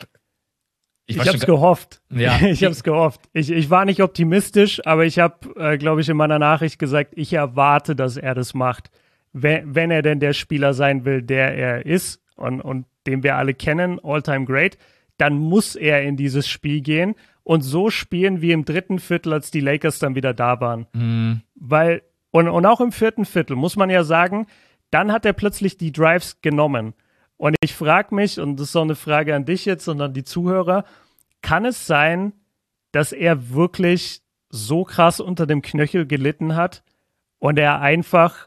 Ich, ich hab's gehofft. Ja. Ich hab's gehofft. Ich, ich war nicht optimistisch, aber ich habe, äh, glaube ich, in meiner Nachricht gesagt, ich erwarte, dass er das macht. Wenn, wenn er denn der Spieler sein will, der er ist und, und den wir alle kennen, All-Time Great, dann muss er in dieses Spiel gehen und so spielen wie im dritten Viertel, als die Lakers dann wieder da waren. Mhm. Weil, und, und auch im vierten Viertel, muss man ja sagen, dann hat er plötzlich die Drives genommen. Und ich frage mich, und das ist auch eine Frage an dich jetzt und an die Zuhörer, kann es sein, dass er wirklich so krass unter dem Knöchel gelitten hat und er einfach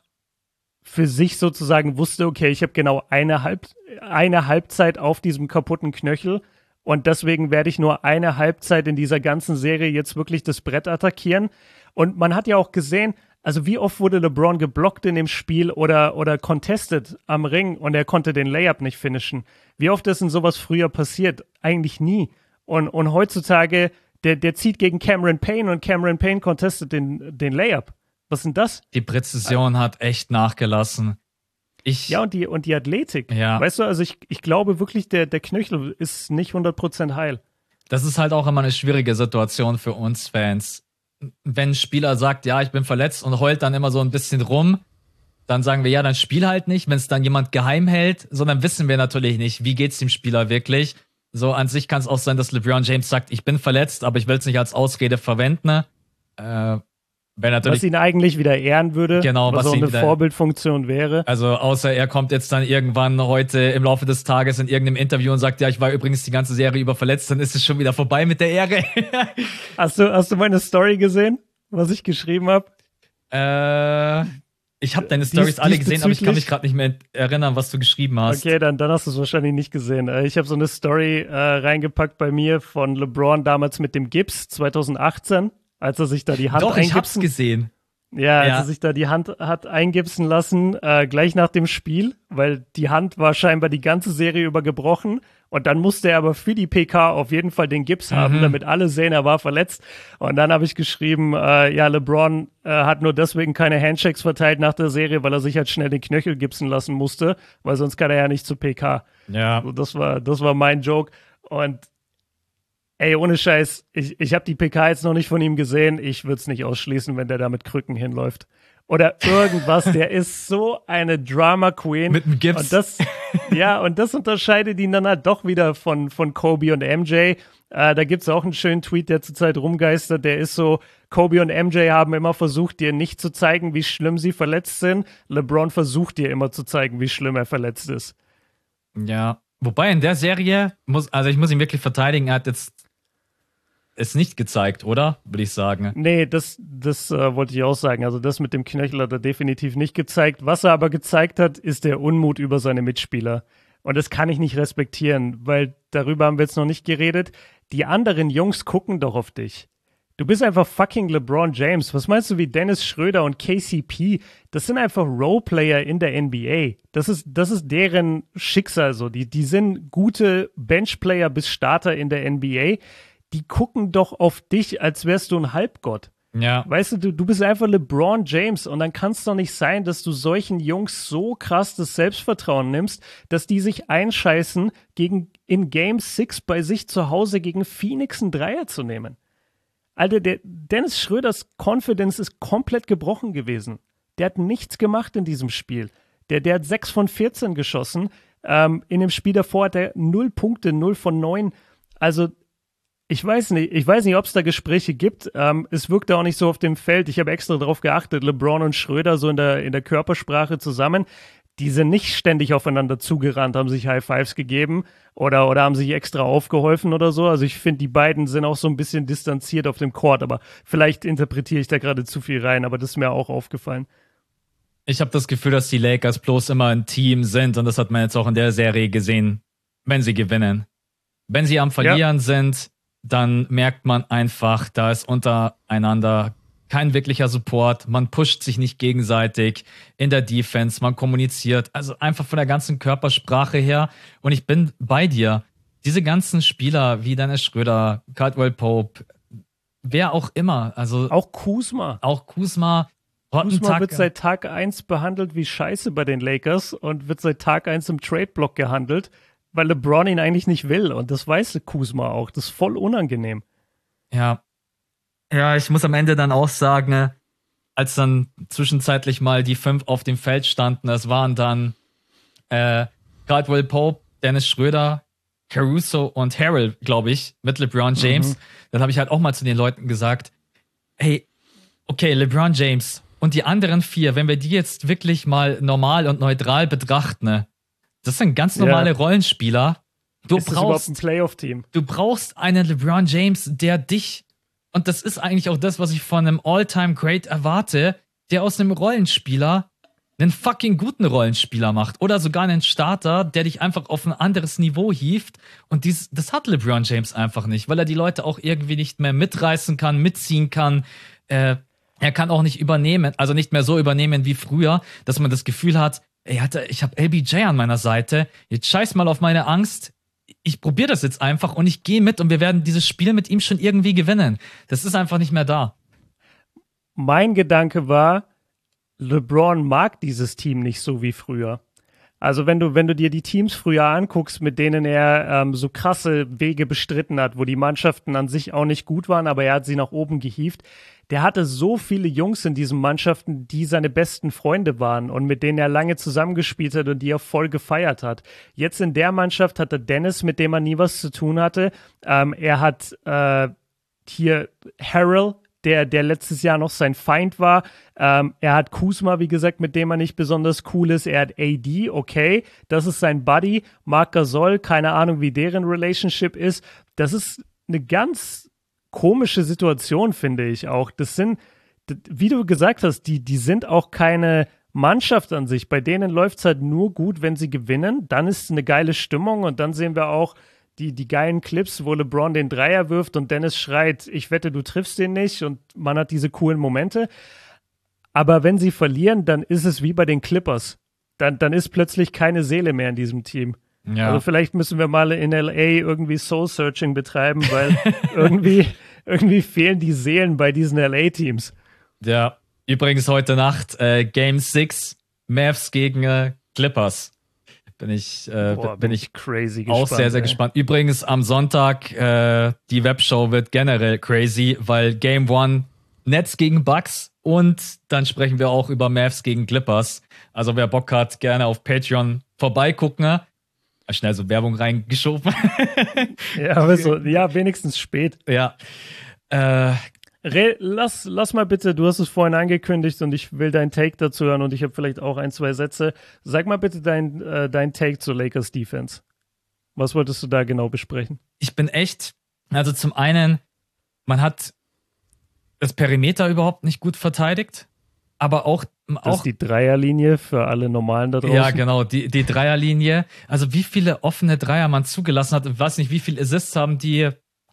für sich sozusagen wusste, okay, ich habe genau eine, Halb, eine Halbzeit auf diesem kaputten Knöchel und deswegen werde ich nur eine Halbzeit in dieser ganzen Serie jetzt wirklich das Brett attackieren. Und man hat ja auch gesehen, also wie oft wurde LeBron geblockt in dem Spiel oder, oder contested am Ring und er konnte den Layup nicht finishen. Wie oft ist denn sowas früher passiert? Eigentlich nie. Und, und heutzutage, der, der zieht gegen Cameron Payne und Cameron Payne contestet den, den Layup. Was ist denn das? Die Präzision hat echt nachgelassen. Ich, ja, und die, und die Athletik. Ja. Weißt du, also ich, ich glaube wirklich, der, der Knöchel ist nicht hundert Prozent heil. Das ist halt auch immer eine schwierige Situation für uns Fans. Wenn ein Spieler sagt, ja, ich bin verletzt und heult dann immer so ein bisschen rum, dann sagen wir, ja, dann spiel halt nicht. Wenn es dann jemand geheim hält, so dann wissen wir natürlich nicht, wie geht's dem Spieler wirklich. So an sich kann es auch sein, dass LeBron James sagt, ich bin verletzt, aber ich will es nicht als Ausrede verwenden. Äh, was ihn eigentlich wieder ehren würde, genau, was, was auch eine wieder, Vorbildfunktion wäre. Also außer er kommt jetzt dann irgendwann heute im Laufe des Tages in irgendeinem Interview und sagt, ja, ich war übrigens die ganze Serie über verletzt, dann ist es schon wieder vorbei mit der Ehre. Hast du, hast du meine Story gesehen, was ich geschrieben habe? Äh, ich habe deine Stories alle gesehen, aber ich kann mich gerade nicht mehr erinnern, was du geschrieben hast. Okay, dann, dann hast du es wahrscheinlich nicht gesehen. Ich habe so eine Story äh, reingepackt bei mir von LeBron damals mit dem Gips zwanzig achtzehn. Als er sich da die Hand Doch, eingipsen, ich hab's gesehen. Ja, als ja. er sich da die Hand hat eingipsen lassen, äh, gleich nach dem Spiel, weil die Hand war scheinbar die ganze Serie über gebrochen und dann musste er aber für die P K auf jeden Fall den Gips mhm. haben, damit alle sehen, er war verletzt. Und dann habe ich geschrieben, äh, ja, LeBron äh, hat nur deswegen keine Handshakes verteilt nach der Serie, weil er sich halt schnell den Knöchel gipsen lassen musste, weil sonst kann er ja nicht zu P K. Ja. So, das war, das war mein Joke. Und ey, ohne Scheiß, ich, ich habe die P K jetzt noch nicht von ihm gesehen. Ich würde es nicht ausschließen, wenn der da mit Krücken hinläuft. Oder irgendwas. Der ist so eine Drama Queen. Mit einem Gips. Und das, ja, und das unterscheidet ihn dann halt doch wieder von, von Kobe und M J. Äh, da gibt's auch einen schönen Tweet, der zurzeit rumgeistert. Der ist so, Kobe und M J haben immer versucht, dir nicht zu zeigen, wie schlimm sie verletzt sind. LeBron versucht dir immer zu zeigen, wie schlimm er verletzt ist. Ja, wobei in der Serie, muss, also ich muss ihn wirklich verteidigen, er hat jetzt es nicht gezeigt, oder? Würde ich sagen. Nee, das, das äh, wollte ich auch sagen. Also das mit dem Knöchel hat er definitiv nicht gezeigt. Was er aber gezeigt hat, ist der Unmut über seine Mitspieler. Und das kann ich nicht respektieren, weil darüber haben wir jetzt noch nicht geredet. Die anderen Jungs gucken doch auf dich. Du bist einfach fucking LeBron James. Was meinst du, wie Dennis Schröder und K C P? Das sind einfach Roleplayer in der N B A. Das ist, das ist deren Schicksal so. Die, die sind gute Benchplayer bis Starter in der N B A. Die gucken doch auf dich, als wärst du ein Halbgott. Ja. Weißt du, du, du bist einfach LeBron James und dann kann es doch nicht sein, dass du solchen Jungs so krass das Selbstvertrauen nimmst, dass die sich einscheißen, gegen in Game six bei sich zu Hause gegen Phoenix einen Dreier zu nehmen. Alter, der Dennis Schröders Confidence ist komplett gebrochen gewesen. Der hat nichts gemacht in diesem Spiel. Der, der hat sechs von vierzehn geschossen. Ähm, in dem Spiel davor hat er null Punkte, null von neun. Also, ich weiß nicht, ich weiß nicht, ob es da Gespräche gibt. Ähm, es wirkt auch nicht so auf dem Feld. Ich habe extra darauf geachtet, LeBron und Schröder so in der, in der Körpersprache zusammen. Die sind nicht ständig aufeinander zugerannt, haben sich High Fives gegeben oder, oder haben sich extra aufgeholfen oder so. Also ich finde, die beiden sind auch so ein bisschen distanziert auf dem Court, aber vielleicht interpretiere ich da gerade zu viel rein, aber das ist mir auch aufgefallen. Ich habe das Gefühl, dass die Lakers bloß immer ein Team sind und das hat man jetzt auch in der Serie gesehen, wenn sie gewinnen. Wenn sie am Verlieren ja. sind, dann merkt man einfach, da ist untereinander kein wirklicher Support, man pusht sich nicht gegenseitig in der Defense, man kommuniziert, also einfach von der ganzen Körpersprache her. Und ich bin bei dir. Diese ganzen Spieler wie Dennis Schröder, Caldwell Pope, wer auch immer, also auch Kuzma. Auch Kuzma. Kuzma wird seit Tag eins behandelt wie Scheiße bei den Lakers und wird seit Tag eins im Trade-Block gehandelt, weil LeBron ihn eigentlich nicht will. Und das weiß Kuzma auch. Das ist voll unangenehm. Ja. Ja, ich muss am Ende dann auch sagen, als dann zwischenzeitlich mal die fünf auf dem Feld standen, es waren dann äh, Caldwell Pope, Dennis Schröder, Caruso und Harrell, glaube ich, mit LeBron James. Mhm. Dann habe ich halt auch mal zu den Leuten gesagt, hey, okay, LeBron James und die anderen vier, wenn wir die jetzt wirklich mal normal und neutral betrachten, ne, das sind ganz normale ja. Rollenspieler. Du ist brauchst, das überhaupt ein Playoff-Team? Du brauchst einen LeBron James, der dich, und das ist eigentlich auch das, was ich von einem All-Time-Great erwarte, der aus einem Rollenspieler einen fucking guten Rollenspieler macht. Oder sogar einen Starter, der dich einfach auf ein anderes Niveau hieft. Und dies, das hat LeBron James einfach nicht, weil er die Leute auch irgendwie nicht mehr mitreißen kann, mitziehen kann. Äh, er kann auch nicht übernehmen, also nicht mehr so übernehmen wie früher, dass man das Gefühl hat, ey, ich habe L B J an meiner Seite, jetzt scheiß mal auf meine Angst, ich probiere das jetzt einfach und ich gehe mit und wir werden dieses Spiel mit ihm schon irgendwie gewinnen. Das ist einfach nicht mehr da. Mein Gedanke war, LeBron mag dieses Team nicht so wie früher. Also wenn du, wenn du dir die Teams früher anguckst, mit denen er ähm, so krasse Wege bestritten hat, wo die Mannschaften an sich auch nicht gut waren, aber er hat sie nach oben gehievt, der hatte so viele Jungs in diesen Mannschaften, die seine besten Freunde waren und mit denen er lange zusammengespielt hat und die er voll gefeiert hat. Jetzt in der Mannschaft hat er Dennis, mit dem er nie was zu tun hatte. Ähm, er hat äh, hier Harrell, der, der letztes Jahr noch sein Feind war. Ähm, er hat Kuzma, wie gesagt, mit dem er nicht besonders cool ist. Er hat A D, okay, das ist sein Buddy. Marc Gasol, keine Ahnung, wie deren Relationship ist. Das ist eine ganz komische Situation, finde ich auch. Das sind, wie du gesagt hast, die, die sind auch keine Mannschaft an sich. Bei denen läuft es halt nur gut, wenn sie gewinnen. Dann ist es eine geile Stimmung und dann sehen wir auch die, die geilen Clips, wo LeBron den Dreier wirft und Dennis schreit, ich wette, du triffst den nicht, und man hat diese coolen Momente. Aber wenn sie verlieren, dann ist es wie bei den Clippers. Dann, dann ist plötzlich keine Seele mehr in diesem Team. Ja. Also vielleicht müssen wir mal in L A irgendwie Soul-Searching betreiben, weil irgendwie, irgendwie fehlen die Seelen bei diesen L A-Teams. Ja, übrigens heute Nacht äh, Game six, Mavs gegen äh, Clippers. Bin ich, äh, Boah, bin ich crazy auch gespannt, sehr, sehr ey. gespannt. Übrigens am Sonntag, äh, die Webshow wird generell crazy, weil Game one Nets gegen Bucks und dann sprechen wir auch über Mavs gegen Clippers. Also wer Bock hat, gerne auf Patreon vorbeigucken. Schnell so Werbung reingeschoben. Ja, aber so, ja, wenigstens spät. Ja. Äh, Re, lass, lass mal bitte, du hast es vorhin angekündigt und ich will deinen Take dazu hören und ich habe vielleicht auch ein, zwei Sätze. Sag mal bitte dein, äh, dein Take zur Lakers Defense. Was wolltest du da genau besprechen? Ich bin echt, also zum einen, man hat das Perimeter überhaupt nicht gut verteidigt, aber auch Das auch ist die Dreierlinie für alle Normalen da draußen. Ja, genau, die, die Dreierlinie. Also wie viele offene Dreier man zugelassen hat. Ich weiß nicht, wie viele Assists haben die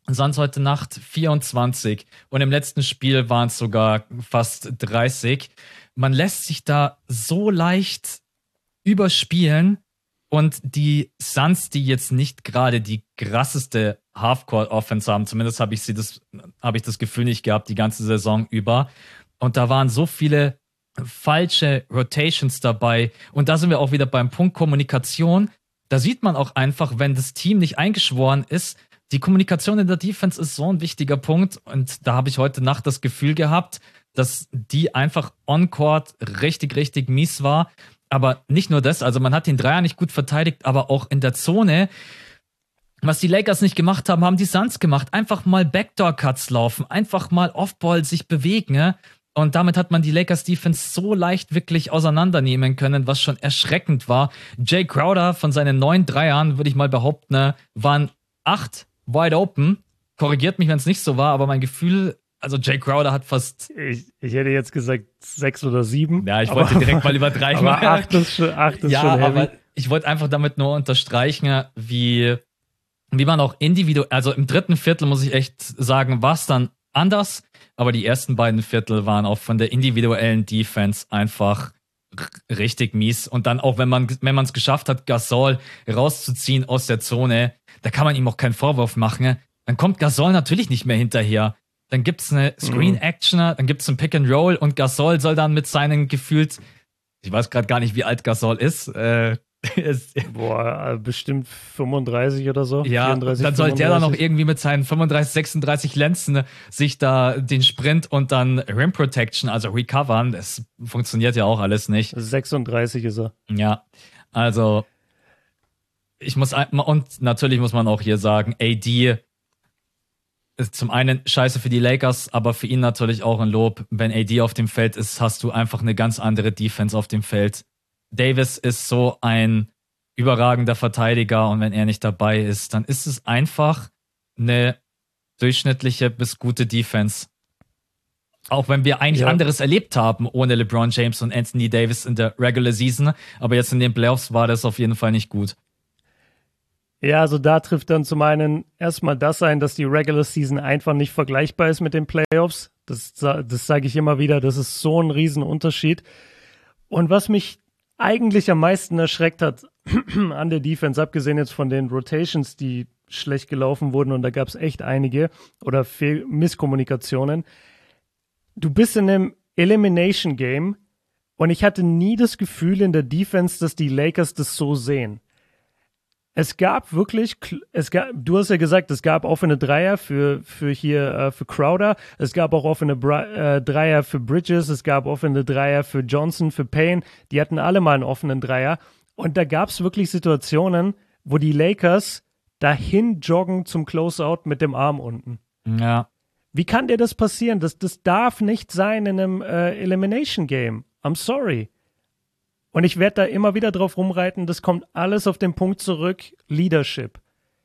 Suns heute Nacht vierundzwanzig und im letzten Spiel waren es sogar fast dreißig. Man lässt sich da so leicht überspielen und die Suns, die jetzt nicht gerade die krasseste Halfcourt-Offense haben, zumindest habe ich sie das, habe ich das Gefühl nicht gehabt die ganze Saison über. Und da waren so viele falsche Rotations dabei. Und da sind wir auch wieder beim Punkt Kommunikation. Da sieht man auch einfach, wenn das Team nicht eingeschworen ist, die Kommunikation in der Defense ist so ein wichtiger Punkt. Und da habe ich heute Nacht das Gefühl gehabt, dass die einfach on-court richtig, richtig mies war. Aber nicht nur das, also man hat den Dreier nicht gut verteidigt, aber auch in der Zone. Was die Lakers nicht gemacht haben, haben die Suns gemacht. Einfach mal Backdoor-Cuts laufen, einfach mal Off-Ball sich bewegen. Ne? Und damit hat man die Lakers-Defense so leicht wirklich auseinandernehmen können, was schon erschreckend war. Jay Crowder von seinen neun Dreiern, würde ich mal behaupten, ne, waren acht wide open. Korrigiert mich, wenn es nicht so war, aber mein Gefühl, also Jay Crowder hat fast... Ich, ich hätte jetzt gesagt sechs oder sieben. Ja, ich aber, wollte direkt mal übertreiben. Aber acht ist schon, acht ist ja, schon heavy. Aber ich wollte einfach damit nur unterstreichen, wie, wie man auch individuell, also im dritten Viertel muss ich echt sagen, war es dann anders, aber die ersten beiden Viertel waren auch von der individuellen Defense einfach r- richtig mies. Und dann auch, wenn man wenn man es geschafft hat, Gasol rauszuziehen aus der Zone, da kann man ihm auch keinen Vorwurf machen. Dann kommt Gasol natürlich nicht mehr hinterher. Dann gibt es eine Screen-Action, dann gibt es ein Pick-and-Roll und Gasol soll dann mit seinen gefühlt, ich weiß gerade gar nicht, wie alt Gasol ist, äh, Boah, bestimmt fünfunddreißig oder so. Ja, vierunddreißig, dann soll fünfunddreißig. der dann noch irgendwie mit seinen fünfunddreißig, sechsunddreißig Lenzen sich da den Sprint und dann Rim Protection, also recovern. Das funktioniert ja auch alles nicht. sechsunddreißig ist er. Ja, also ich muss, und natürlich muss man auch hier sagen, A D ist zum einen scheiße für die Lakers, aber für ihn natürlich auch ein Lob. Wenn A D auf dem Feld ist, hast du einfach eine ganz andere Defense auf dem Feld. Davis ist so ein überragender Verteidiger und wenn er nicht dabei ist, dann ist es einfach eine durchschnittliche bis gute Defense. Auch wenn wir eigentlich ja. anderes erlebt haben ohne LeBron James und Anthony Davis in der Regular Season, aber jetzt in den Playoffs war das auf jeden Fall nicht gut. Ja, also da trifft dann zum einen erstmal das ein, dass die Regular Season einfach nicht vergleichbar ist mit den Playoffs. Das, das sage ich immer wieder, das ist so ein Riesenunterschied. Und was mich eigentlich am meisten erschreckt hat an der Defense, abgesehen jetzt von den Rotations, die schlecht gelaufen wurden und da gab es echt einige oder Fehl- Misskommunikationen. Du bist in einem Elimination Game und ich hatte nie das Gefühl in der Defense, dass die Lakers das so sehen. Es gab wirklich, es gab, du hast ja gesagt, es gab offene Dreier für, für hier, äh, für Crowder. Es gab auch offene Bra- äh, Dreier für Bridges. Es gab offene Dreier für Johnson, für Payne. Die hatten alle mal einen offenen Dreier. Und da gab es wirklich Situationen, wo die Lakers dahin joggen zum Closeout mit dem Arm unten. Ja. Wie kann dir das passieren? Das, das darf nicht sein in einem äh, Elimination Game. I'm sorry. Und ich werde da immer wieder drauf rumreiten, das kommt alles auf den Punkt zurück, Leadership.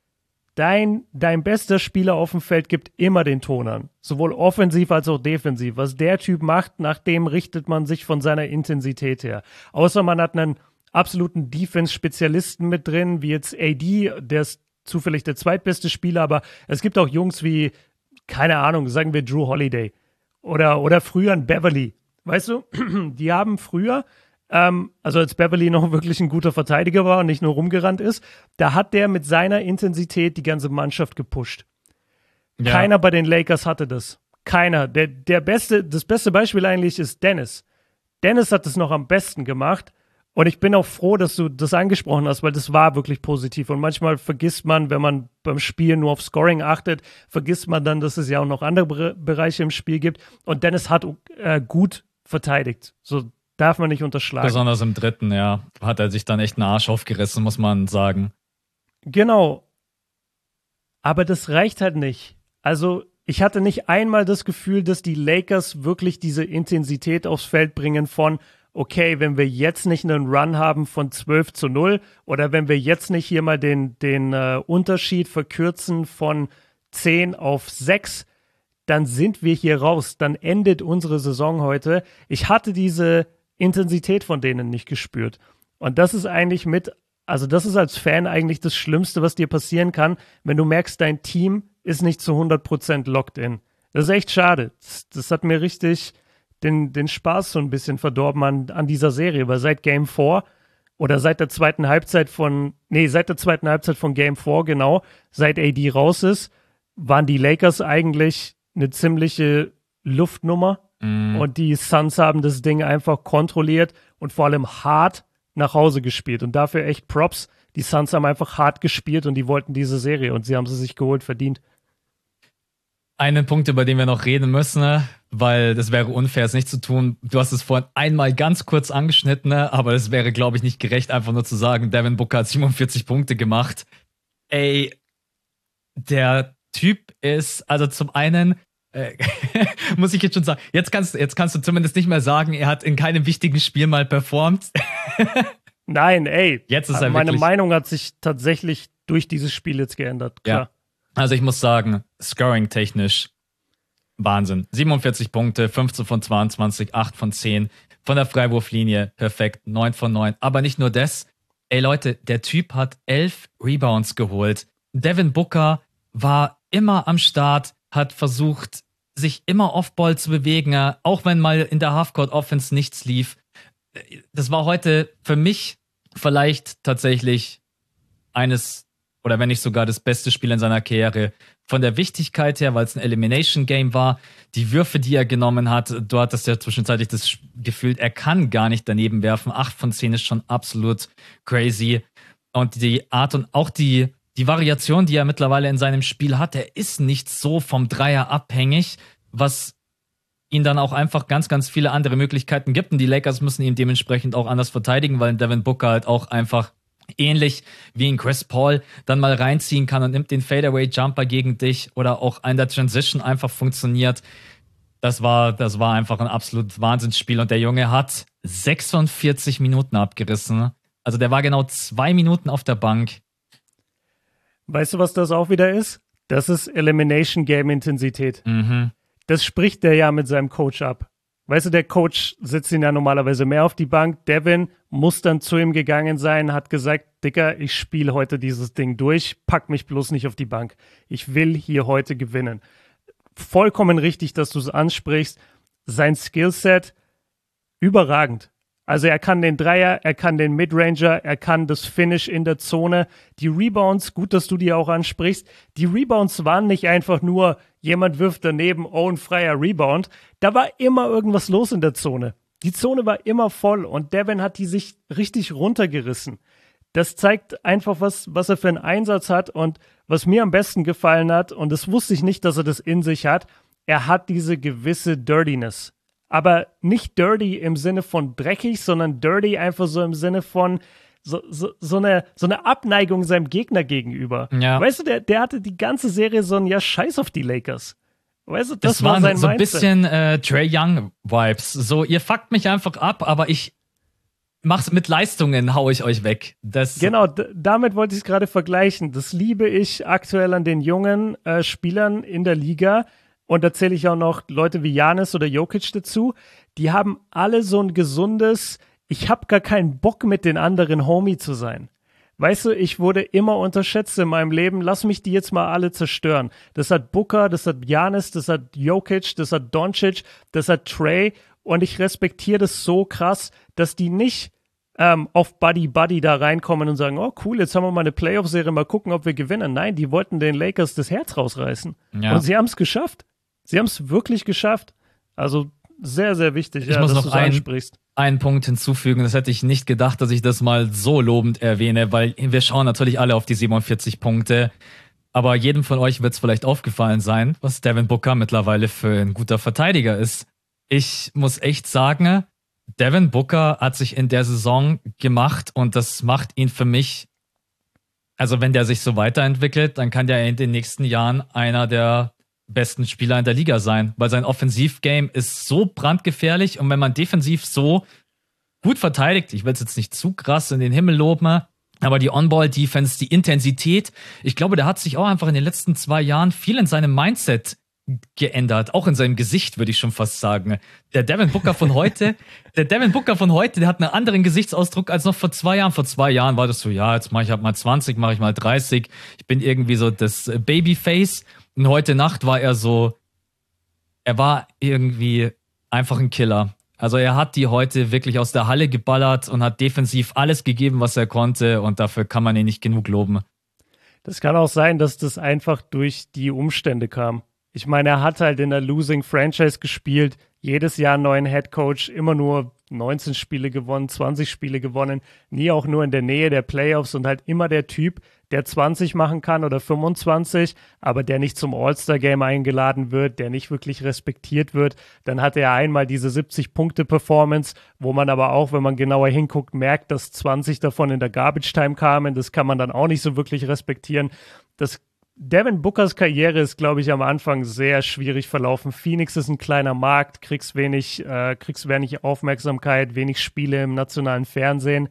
Dein, dein bester Spieler auf dem Feld gibt immer den Ton an, sowohl offensiv als auch defensiv. Was der Typ macht, nach dem richtet man sich von seiner Intensität her. Außer man hat einen absoluten Defense-Spezialisten mit drin, wie jetzt A D, der ist zufällig der zweitbeste Spieler, aber es gibt auch Jungs wie, keine Ahnung, sagen wir Drew Holiday oder, oder früher ein Beverly. Weißt du, die haben früher... Ähm, also als Beverly noch wirklich ein guter Verteidiger war und nicht nur rumgerannt ist, da hat der mit seiner Intensität die ganze Mannschaft gepusht. Ja. Keiner bei den Lakers hatte das. Keiner. Der, der beste, das beste Beispiel eigentlich ist Dennis. Dennis hat es noch am besten gemacht und ich bin auch froh, dass du das angesprochen hast, weil das war wirklich positiv und manchmal vergisst man, wenn man beim Spiel nur auf Scoring achtet, vergisst man dann, dass es ja auch noch andere Be- Bereiche im Spiel gibt und Dennis hat äh, gut verteidigt. So darf man nicht unterschlagen. Besonders im dritten, ja. Hat er sich dann echt einen Arsch aufgerissen, muss man sagen. Genau. Aber das reicht halt nicht. Also, ich hatte nicht einmal das Gefühl, dass die Lakers wirklich diese Intensität aufs Feld bringen von, okay, wenn wir jetzt nicht einen Run haben von zwölf zu null oder wenn wir jetzt nicht hier mal den, den äh, Unterschied verkürzen von zehn auf sechs, dann sind wir hier raus. Dann endet unsere Saison heute. Ich hatte diese Intensität von denen nicht gespürt. Und das ist eigentlich mit, also das ist als Fan eigentlich das Schlimmste, was dir passieren kann, wenn du merkst, dein Team ist nicht zu hundert Prozent locked in. Das ist echt schade. Das, das hat mir richtig den, den Spaß so ein bisschen verdorben an, an dieser Serie, weil seit Game vier oder seit der zweiten Halbzeit von, nee, seit der zweiten Halbzeit von Game vier, genau, seit A D raus ist, waren die Lakers eigentlich eine ziemliche Luftnummer mm. und die Suns haben das Ding einfach kontrolliert und vor allem hart nach Hause gespielt und dafür echt Props. Die Suns haben einfach hart gespielt und die wollten diese Serie und sie haben sie sich geholt, verdient. Einen Punkt, über den wir noch reden müssen, weil das wäre unfair, es nicht zu tun. Du hast es vorhin einmal ganz kurz angeschnitten, aber es wäre, glaube ich, nicht gerecht, einfach nur zu sagen, Devin Booker hat siebenundvierzig Punkte gemacht. Ey, der Typ ist, also zum einen, äh, muss ich jetzt schon sagen, jetzt kannst, jetzt kannst du zumindest nicht mehr sagen, er hat in keinem wichtigen Spiel mal performt. Nein, ey, jetzt ist er meine wirklich, Meinung hat sich tatsächlich durch dieses Spiel jetzt geändert, klar. Ja. Also ich muss sagen, scoring-technisch Wahnsinn. siebenundvierzig Punkte, fünfzehn von zweiundzwanzig, acht von zehn. Von der Freiwurflinie perfekt, neun von neun. Aber nicht nur das. Ey Leute, der Typ hat elf Rebounds geholt. Devin Booker war immer am Start, hat versucht, sich immer Off-Ball zu bewegen, auch wenn mal in der Halfcourt-Offense nichts lief. Das war heute für mich vielleicht tatsächlich eines oder wenn nicht sogar das beste Spiel in seiner Karriere. Von der Wichtigkeit her, weil es ein Elimination-Game war, die Würfe, die er genommen hat, du hattest ja zwischenzeitlich das Gefühl, er kann gar nicht daneben werfen. acht von zehn ist schon absolut crazy. Und die Art und auch die, die Variation, die er mittlerweile in seinem Spiel hat, er ist nicht so vom Dreier abhängig, was ihn dann auch einfach ganz, ganz viele andere Möglichkeiten gibt. Und die Lakers müssen ihn dementsprechend auch anders verteidigen, weil Devin Booker halt auch einfach ähnlich wie in Chris Paul dann mal reinziehen kann und nimmt den Fadeaway-Jumper gegen dich oder auch in der Transition einfach funktioniert. Das war, das war einfach ein absolut Wahnsinnsspiel und der Junge hat sechsundvierzig Minuten abgerissen. Also der war genau zwei Minuten auf der Bank. Weißt du, was das auch wieder ist? Das ist Elimination-Game-Intensität. Mhm. Das spricht der ja mit seinem Coach ab. Weißt du, der Coach sitzt ihn ja normalerweise mehr auf die Bank. Devin muss dann zu ihm gegangen sein, hat gesagt, Dicker, ich spiele heute dieses Ding durch, pack mich bloß nicht auf die Bank. Ich will hier heute gewinnen. Vollkommen richtig, dass du es ansprichst. Sein Skillset, überragend. Also er kann den Dreier, er kann den Midranger, er kann das Finish in der Zone. Die Rebounds, gut, dass du die auch ansprichst, die Rebounds waren nicht einfach nur, jemand wirft daneben, oh, ein freier Rebound. Da war immer irgendwas los in der Zone. Die Zone war immer voll und Devin hat die sich richtig runtergerissen. Das zeigt einfach, was, was er für einen Einsatz hat und was mir am besten gefallen hat, und das wusste ich nicht, dass er das in sich hat, er hat diese gewisse Dirtiness. Aber nicht dirty im Sinne von dreckig, sondern dirty einfach so im Sinne von so, so, so, eine, so eine Abneigung seinem Gegner gegenüber. Ja. Weißt du, der, der hatte die ganze Serie so ein ja scheiß auf die Lakers. Weißt du, das es war waren sein so ein Mindset. bisschen äh, Trae Young-Vibes. So, ihr fuckt mich einfach ab, aber ich mach's mit Leistungen, hau ich euch weg. Das Genau, d- damit wollte ich es gerade vergleichen. Das liebe ich aktuell an den jungen äh, Spielern in der Liga. Und da zähle ich auch noch Leute wie Giannis oder Jokic dazu. Die haben alle so ein gesundes, ich habe gar keinen Bock mit den anderen Homie zu sein. Weißt du, ich wurde immer unterschätzt in meinem Leben. Lass mich die jetzt mal alle zerstören. Das hat Booker, das hat Giannis, das hat Jokic, das hat Doncic, das hat Trae. Und ich respektiere das so krass, dass die nicht ähm, auf Buddy-Buddy da reinkommen und sagen, oh cool, jetzt haben wir mal eine Playoff-Serie, mal gucken, ob wir gewinnen. Nein, die wollten den Lakers das Herz rausreißen. Ja. Und sie haben es geschafft. Sie haben es wirklich geschafft. Also sehr, sehr wichtig, ich ja, muss dass noch du es ein, ansprichst. einen Punkt hinzufügen. Das hätte ich nicht gedacht, dass ich das mal so lobend erwähne, weil wir schauen natürlich alle auf die siebenundvierzig Punkte. Aber jedem von euch wird es vielleicht aufgefallen sein, was Devin Booker mittlerweile für ein guter Verteidiger ist. Ich muss echt sagen, Devin Booker hat sich in der Saison gemacht und das macht ihn für mich, also wenn der sich so weiterentwickelt, dann kann der in den nächsten Jahren einer der besten Spieler in der Liga sein, weil sein Offensivgame ist so brandgefährlich und wenn man defensiv so gut verteidigt, ich will es jetzt nicht zu krass in den Himmel loben, aber die On-Ball-Defense, die Intensität, ich glaube, der hat sich auch einfach in den letzten zwei Jahren viel in seinem Mindset geändert, auch in seinem Gesicht, würde ich schon fast sagen. Der Devin Booker von heute, der Devin Booker von heute, der hat einen anderen Gesichtsausdruck als noch vor zwei Jahren. Vor zwei Jahren war das so, ja, jetzt mache ich halt mal zwanzig, mache ich mal dreißig, ich bin irgendwie so das Babyface. Und heute Nacht war er so, er war irgendwie einfach ein Killer. Also er hat die heute wirklich aus der Halle geballert und hat defensiv alles gegeben, was er konnte und dafür kann man ihn nicht genug loben. Das kann auch sein, dass das einfach durch die Umstände kam. Ich meine, er hat halt in der Losing Franchise gespielt, jedes Jahr einen neuen Headcoach, immer nur neunzehn Spiele gewonnen, zwanzig Spiele gewonnen, nie auch nur in der Nähe der Playoffs und halt immer der Typ, der zwanzig machen kann oder fünfundzwanzig, aber der nicht zum All-Star-Game eingeladen wird, der nicht wirklich respektiert wird. Dann hatte er einmal diese siebzig-Punkte-Performance, wo man aber auch, wenn man genauer hinguckt, merkt, dass zwanzig davon in der Garbage-Time kamen. Das kann man dann auch nicht so wirklich respektieren. Das Devin Bookers Karriere ist, glaube ich, am Anfang sehr schwierig verlaufen. Phoenix ist ein kleiner Markt, kriegst wenig, äh, kriegst wenig Aufmerksamkeit, wenig Spiele im nationalen Fernsehen.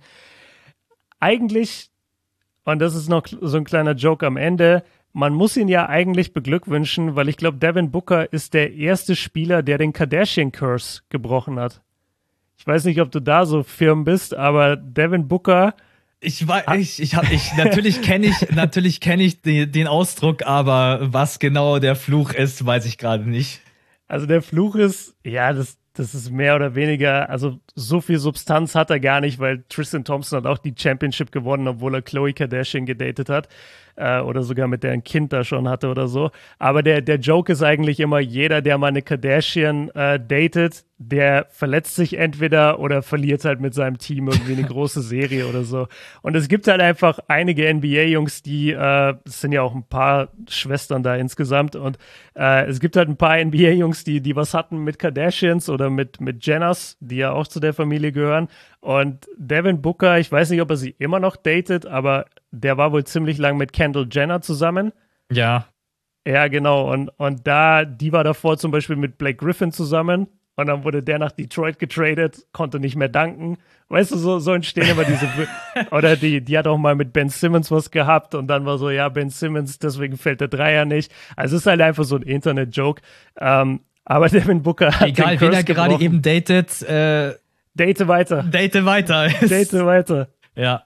Eigentlich, und das ist noch so ein kleiner Joke am Ende, man muss ihn ja eigentlich beglückwünschen, weil ich glaube, Devin Booker ist der erste Spieler, der den Kardashian-Curse gebrochen hat. Ich weiß nicht, ob du da so firm bist, aber Devin Booker... Ich weiß, ich, ich habe, ich, natürlich kenne ich, natürlich kenne ich die, den Ausdruck, aber was genau der Fluch ist, weiß ich gerade nicht. Also der Fluch ist, ja, das, das ist mehr oder weniger, also so viel Substanz hat er gar nicht, weil Tristan Thompson hat auch die Championship gewonnen, obwohl er Khloe Kardashian gedatet hat äh, oder sogar mit der ein Kind da schon hatte oder so. Aber der, der Joke ist eigentlich immer, jeder, der mal eine Kardashian äh, datet, der verletzt sich entweder oder verliert halt mit seinem Team irgendwie eine große Serie oder so. Und es gibt halt einfach einige N B A-Jungs, die, äh, es sind ja auch ein paar Schwestern da insgesamt, und äh, es gibt halt ein paar N B A-Jungs, die, die was hatten mit Kardashians oder mit, mit Jenners, die ja auch zu der Familie gehören. Und Devin Booker, ich weiß nicht, ob er sie immer noch datet, aber der war wohl ziemlich lang mit Kendall Jenner zusammen. Ja. Ja, genau. Und, und da, die war davor zum Beispiel mit Blake Griffin zusammen. Und dann wurde der nach Detroit getradet, konnte nicht mehr danken. Weißt du, so, so entstehen immer diese... Oder die, die hat auch mal mit Ben Simmons was gehabt und dann war so, ja, Ben Simmons, deswegen fällt der Dreier nicht. Also es ist halt einfach so ein Internet-Joke. Ähm, aber Devin Booker hat Egal, wen er gerade eben datet, äh, date weiter. Date weiter. Date weiter. Ja.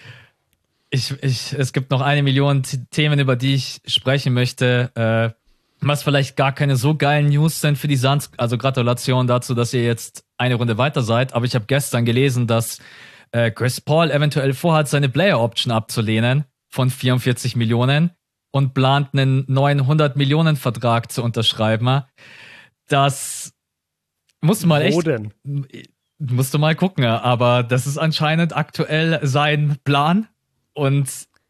Ich, ich, es gibt noch eine Million T- Themen, über die ich sprechen möchte. Äh, Was vielleicht gar keine so geilen News sind für die Suns. Also Gratulation dazu, dass ihr jetzt eine Runde weiter seid. Aber ich habe gestern gelesen, dass äh, Chris Paul eventuell vorhat, seine Player-Option abzulehnen von vierundvierzig Millionen und plant einen neuen hundert-Millionen-Vertrag zu unterschreiben. Das musst du mal echt... Wo denn? Musst du mal gucken. Aber das ist anscheinend aktuell sein Plan. Und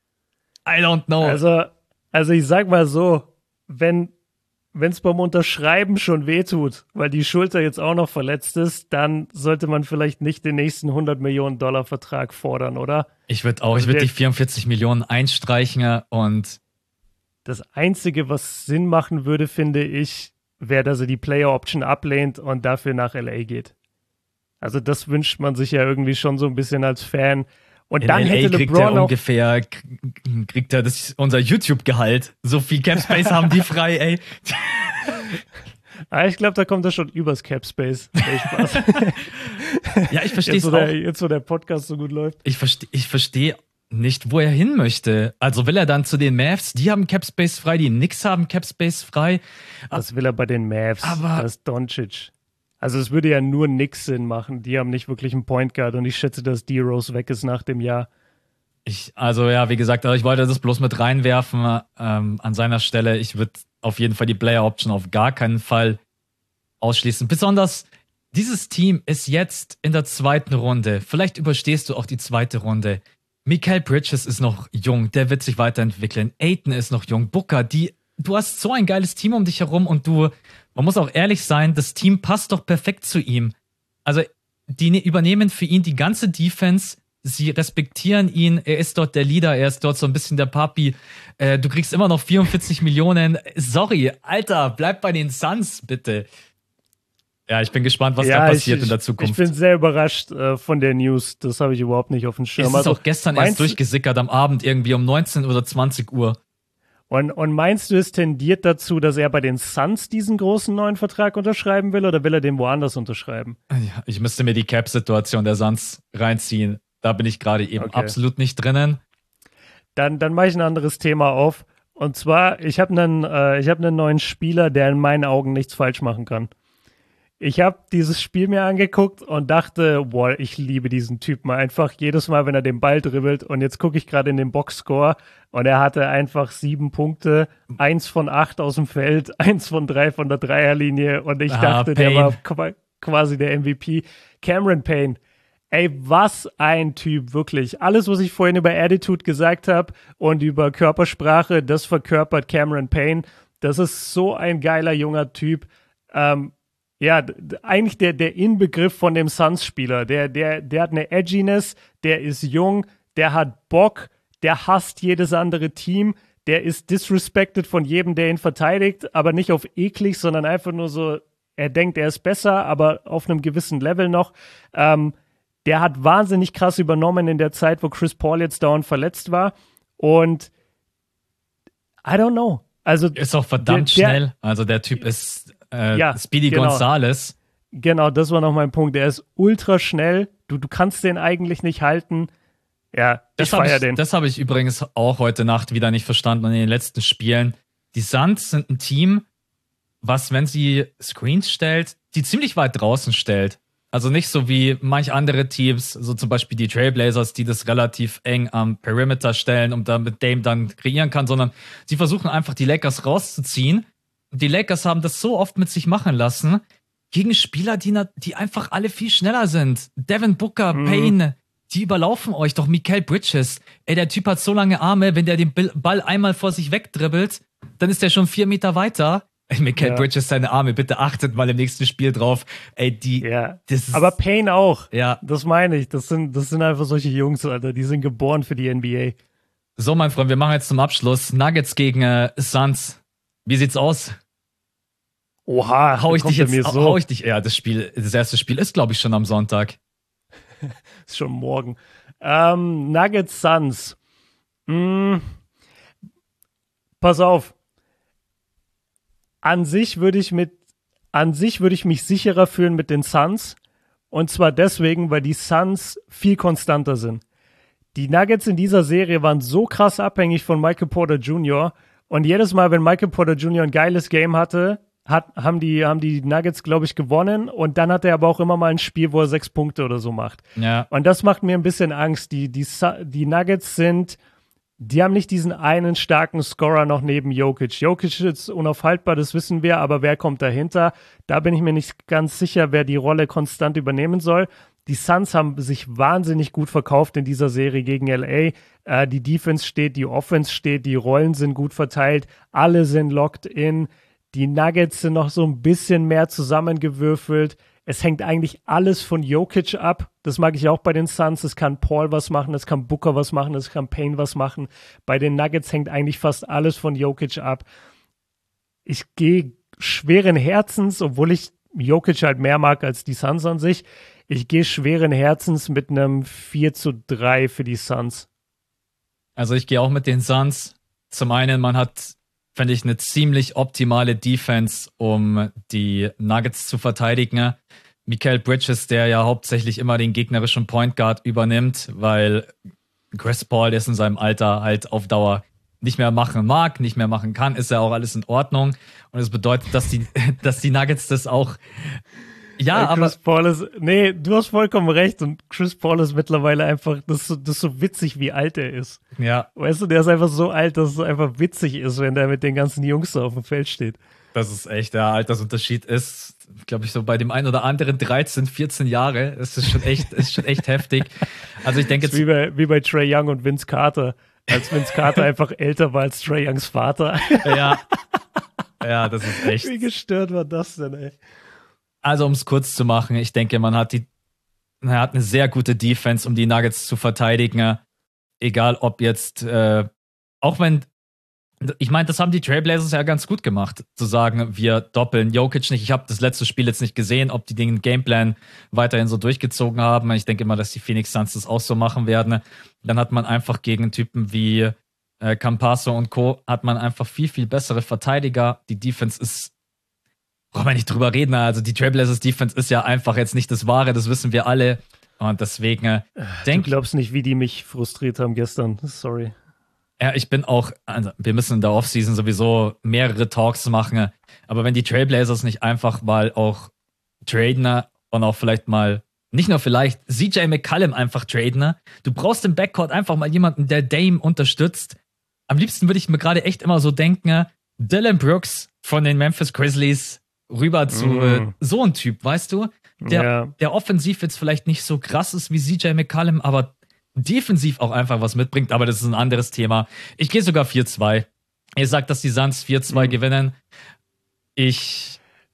I don't know. Also, also ich sag mal so, wenn wenn es beim Unterschreiben schon wehtut, weil die Schulter jetzt auch noch verletzt ist, dann sollte man vielleicht nicht den nächsten hundert Millionen Dollar Vertrag fordern, oder? Ich würde auch, ich würde die vierundvierzig Millionen einstreichen und das Einzige, was Sinn machen würde, finde ich, wäre, dass er die Player Option ablehnt und dafür nach L A geht. Also das wünscht man sich ja irgendwie schon so ein bisschen als Fan. Und in dann L A hätte kriegt LeBron er auch ungefähr, kriegt er das, unser YouTube-Gehalt. So viel Capspace haben die frei, ey. Ah, ich glaube, da kommt er schon übers Capspace. Ey, Spaß. Ja, ich verstehe es auch. auch. Jetzt, wo der Podcast so gut läuft. Ich verstehe ich versteh nicht, wo er hin möchte. Also will er dann zu den Mavs? Die haben Capspace frei, die Knicks haben Capspace frei. Das will er bei den Mavs. Aber das ist Doncic. Also es würde ja nur nix Sinn machen. Die haben nicht wirklich einen Point Guard und ich schätze, dass D-Rose weg ist nach dem Jahr. Ich, also ja, wie gesagt, ich wollte das bloß mit reinwerfen ähm, an seiner Stelle. Ich würde auf jeden Fall die Player Option auf gar keinen Fall ausschließen. Besonders dieses Team ist jetzt in der zweiten Runde. Vielleicht überstehst du auch die zweite Runde. Mikal Bridges ist noch jung, der wird sich weiterentwickeln. Ayton ist noch jung. Booker, die, du hast so ein geiles Team um dich herum und du, man muss auch ehrlich sein, das Team passt doch perfekt zu ihm. Also, die ne- übernehmen für ihn die ganze Defense. Sie respektieren ihn. Er ist dort der Leader. Er ist dort so ein bisschen der Papi. Äh, du kriegst immer noch vierundvierzig Millionen. Sorry, Alter, bleib bei den Suns, bitte. Ja, ich bin gespannt, was ja, da passiert ich, in der Zukunft. Ich bin sehr überrascht äh, von der News. Das habe ich überhaupt nicht auf dem Schirm. Es ist Also, auch gestern erst durchgesickert am Abend, irgendwie um neunzehn oder zwanzig Uhr. Und, und meinst du, es tendiert dazu, dass er bei den Suns diesen großen neuen Vertrag unterschreiben will oder will er den woanders unterschreiben? Ja, ich müsste mir die Cap-Situation der Suns reinziehen. Da bin ich gerade eben Okay. absolut nicht drinnen. Dann, dann mache ich ein anderes Thema auf. Und zwar, ich habe einen, äh, ich habe einen neuen Spieler, der in meinen Augen nichts falsch machen kann. Ich habe dieses Spiel mir angeguckt und dachte, boah, ich liebe diesen Typen einfach jedes Mal, wenn er den Ball dribbelt. Und jetzt gucke ich gerade in den Boxscore und er hatte einfach sieben Punkte, eins von acht aus dem Feld, eins von drei von der Dreierlinie. Und ich ah, dachte, Payne. Der war quasi der M V P. Cameron Payne. Ey, was ein Typ, wirklich. Alles, was ich vorhin über Attitude gesagt habe und über Körpersprache, das verkörpert Cameron Payne. Das ist so ein geiler junger Typ. Ähm, Ja, eigentlich der, der Inbegriff von dem Suns-Spieler. Der, der, der hat eine Edginess, der ist jung, der hat Bock, der hasst jedes andere Team, der ist disrespected von jedem, der ihn verteidigt, aber nicht auf eklig, sondern einfach nur so, er denkt, er ist besser, aber auf einem gewissen Level noch. Ähm, der hat wahnsinnig krass übernommen in der Zeit, wo Chris Paul jetzt dauernd verletzt war. Und I don't know. Also, ist auch verdammt der, schnell. Also der Typ ist Äh, ja, Speedy genau. Gonzales. Genau, das war noch mein Punkt. Er ist ultra schnell. Du, du kannst den eigentlich nicht halten. Ja, das ich feiere ich, den. Das habe ich übrigens auch heute Nacht wieder nicht verstanden in den letzten Spielen. Die Suns sind ein Team, was, wenn sie Screens stellt, die ziemlich weit draußen stellt. Also nicht so wie manch andere Teams, so zum Beispiel die Trailblazers, die das relativ eng am Perimeter stellen und damit Dame dann kreieren kann, sondern sie versuchen einfach die Lakers rauszuziehen. Die Lakers haben das so oft mit sich machen lassen, gegen Spieler, die, die einfach alle viel schneller sind. Devin Booker, mhm. Payne, die überlaufen euch. Doch Mikal Bridges, ey, der Typ hat so lange Arme, wenn der den Ball einmal vor sich wegdribbelt, dann ist der schon vier Meter weiter. Ey, Mikal ja. Bridges, seine Arme, bitte achtet mal im nächsten Spiel drauf. Ey, die... Ja. Das ist, aber Payne auch. Ja. Das meine ich. Das sind, das sind einfach solche Jungs, Alter. Die sind geboren für die N B A. So, mein Freund, wir machen jetzt zum Abschluss Nuggets gegen äh, Suns. Wie sieht's aus? Oha, hau ich dich jetzt, mir so. hau ich dich, ja, das Spiel, das erste Spiel ist, glaube ich, schon am Sonntag. Ist schon morgen. Ähm, Nuggets Suns. Hm. Pass auf. An sich würde ich mit, an sich würde ich mich sicherer fühlen mit den Suns. Und zwar deswegen, weil die Suns viel konstanter sind. Die Nuggets in dieser Serie waren so krass abhängig von Michael Porter Junior Und jedes Mal, wenn Michael Porter Junior ein geiles Game hatte, Hat, haben, die, haben die Nuggets, glaube ich, gewonnen. Und dann hat er aber auch immer mal ein Spiel, wo er sechs Punkte oder so macht. Ja. Und das macht mir ein bisschen Angst. Die, die, die Nuggets sind, die haben nicht diesen einen starken Scorer noch neben Jokic. Jokic ist unaufhaltbar, das wissen wir, aber wer kommt dahinter? Da bin ich mir nicht ganz sicher, wer die Rolle konstant übernehmen soll. Die Suns haben sich wahnsinnig gut verkauft in dieser Serie gegen L A. Äh, die Defense steht, die Offense steht, die Rollen sind gut verteilt, alle sind locked in. Die Nuggets sind noch so ein bisschen mehr zusammengewürfelt. Es hängt eigentlich alles von Jokic ab. Das mag ich auch bei den Suns. Es kann Paul was machen, es kann Booker was machen, es kann Payne was machen. Bei den Nuggets hängt eigentlich fast alles von Jokic ab. Ich gehe schweren Herzens, obwohl ich Jokic halt mehr mag als die Suns an sich. Ich gehe schweren Herzens mit einem vier zu drei für die Suns. Also ich gehe auch mit den Suns. Zum einen, man hat, finde ich, eine ziemlich optimale Defense, um die Nuggets zu verteidigen. Mikal Bridges, der ja hauptsächlich immer den gegnerischen Point Guard übernimmt, weil Chris Paul, der ist in seinem Alter halt auf Dauer nicht mehr machen mag, nicht mehr machen kann, ist ja auch alles in Ordnung. Und das bedeutet, dass die, dass die Nuggets das auch... Ja, Chris aber... Paul ist... Nee, du hast vollkommen recht. Und Chris Paul ist mittlerweile einfach... Das ist so, das ist so witzig, wie alt er ist. Ja. Weißt du, der ist einfach so alt, dass es einfach witzig ist, wenn der mit den ganzen Jungs so auf dem Feld steht. Das ist echt, der Altersunterschied ist, glaube ich, so bei dem einen oder anderen dreizehn, vierzehn Jahre. Das ist schon echt, ist schon echt heftig. Also ich denke jetzt... Wie bei, wie bei Trae Young und Vince Carter. Als Vince Carter einfach älter war als Trae Youngs Vater. Ja. Ja, das ist echt. Wie gestört war das denn, ey? Also, um es kurz zu machen, ich denke, man hat die, man hat eine sehr gute Defense, um die Nuggets zu verteidigen. Egal, ob jetzt, äh, auch wenn, ich meine, das haben die Trailblazers ja ganz gut gemacht, zu sagen, wir doppeln Jokic nicht. Ich habe das letzte Spiel jetzt nicht gesehen, ob die den Gameplan weiterhin so durchgezogen haben. Ich denke immer, dass die Phoenix Suns das auch so machen werden. Dann hat man einfach gegen Typen wie äh, Campasso und Co. hat man einfach viel, viel bessere Verteidiger. Die Defense ist, brauchen wir nicht drüber reden, also die Trailblazers Defense ist ja einfach jetzt nicht das Wahre, das wissen wir alle. Und deswegen äh, denk, Du glaubst nicht, wie die mich frustriert haben gestern. Sorry. Ja, ich bin auch, also wir müssen in der Offseason sowieso mehrere Talks machen, aber wenn die Trailblazers nicht einfach mal auch traden und auch vielleicht mal, nicht nur vielleicht, C J McCollum einfach traden, du brauchst im Backcourt einfach mal jemanden, der Dame unterstützt. Am liebsten würde ich mir gerade echt immer so denken, Dylan Brooks von den Memphis Grizzlies rüber zu mm. so ein Typ, weißt du? Der, ja. der offensiv jetzt vielleicht nicht so krass ist wie C J McCollum, aber defensiv auch einfach was mitbringt, aber das ist ein anderes Thema. Ich gehe sogar vier zwei. Ihr sagt, dass die Suns vier zwei mm. gewinnen. Ich...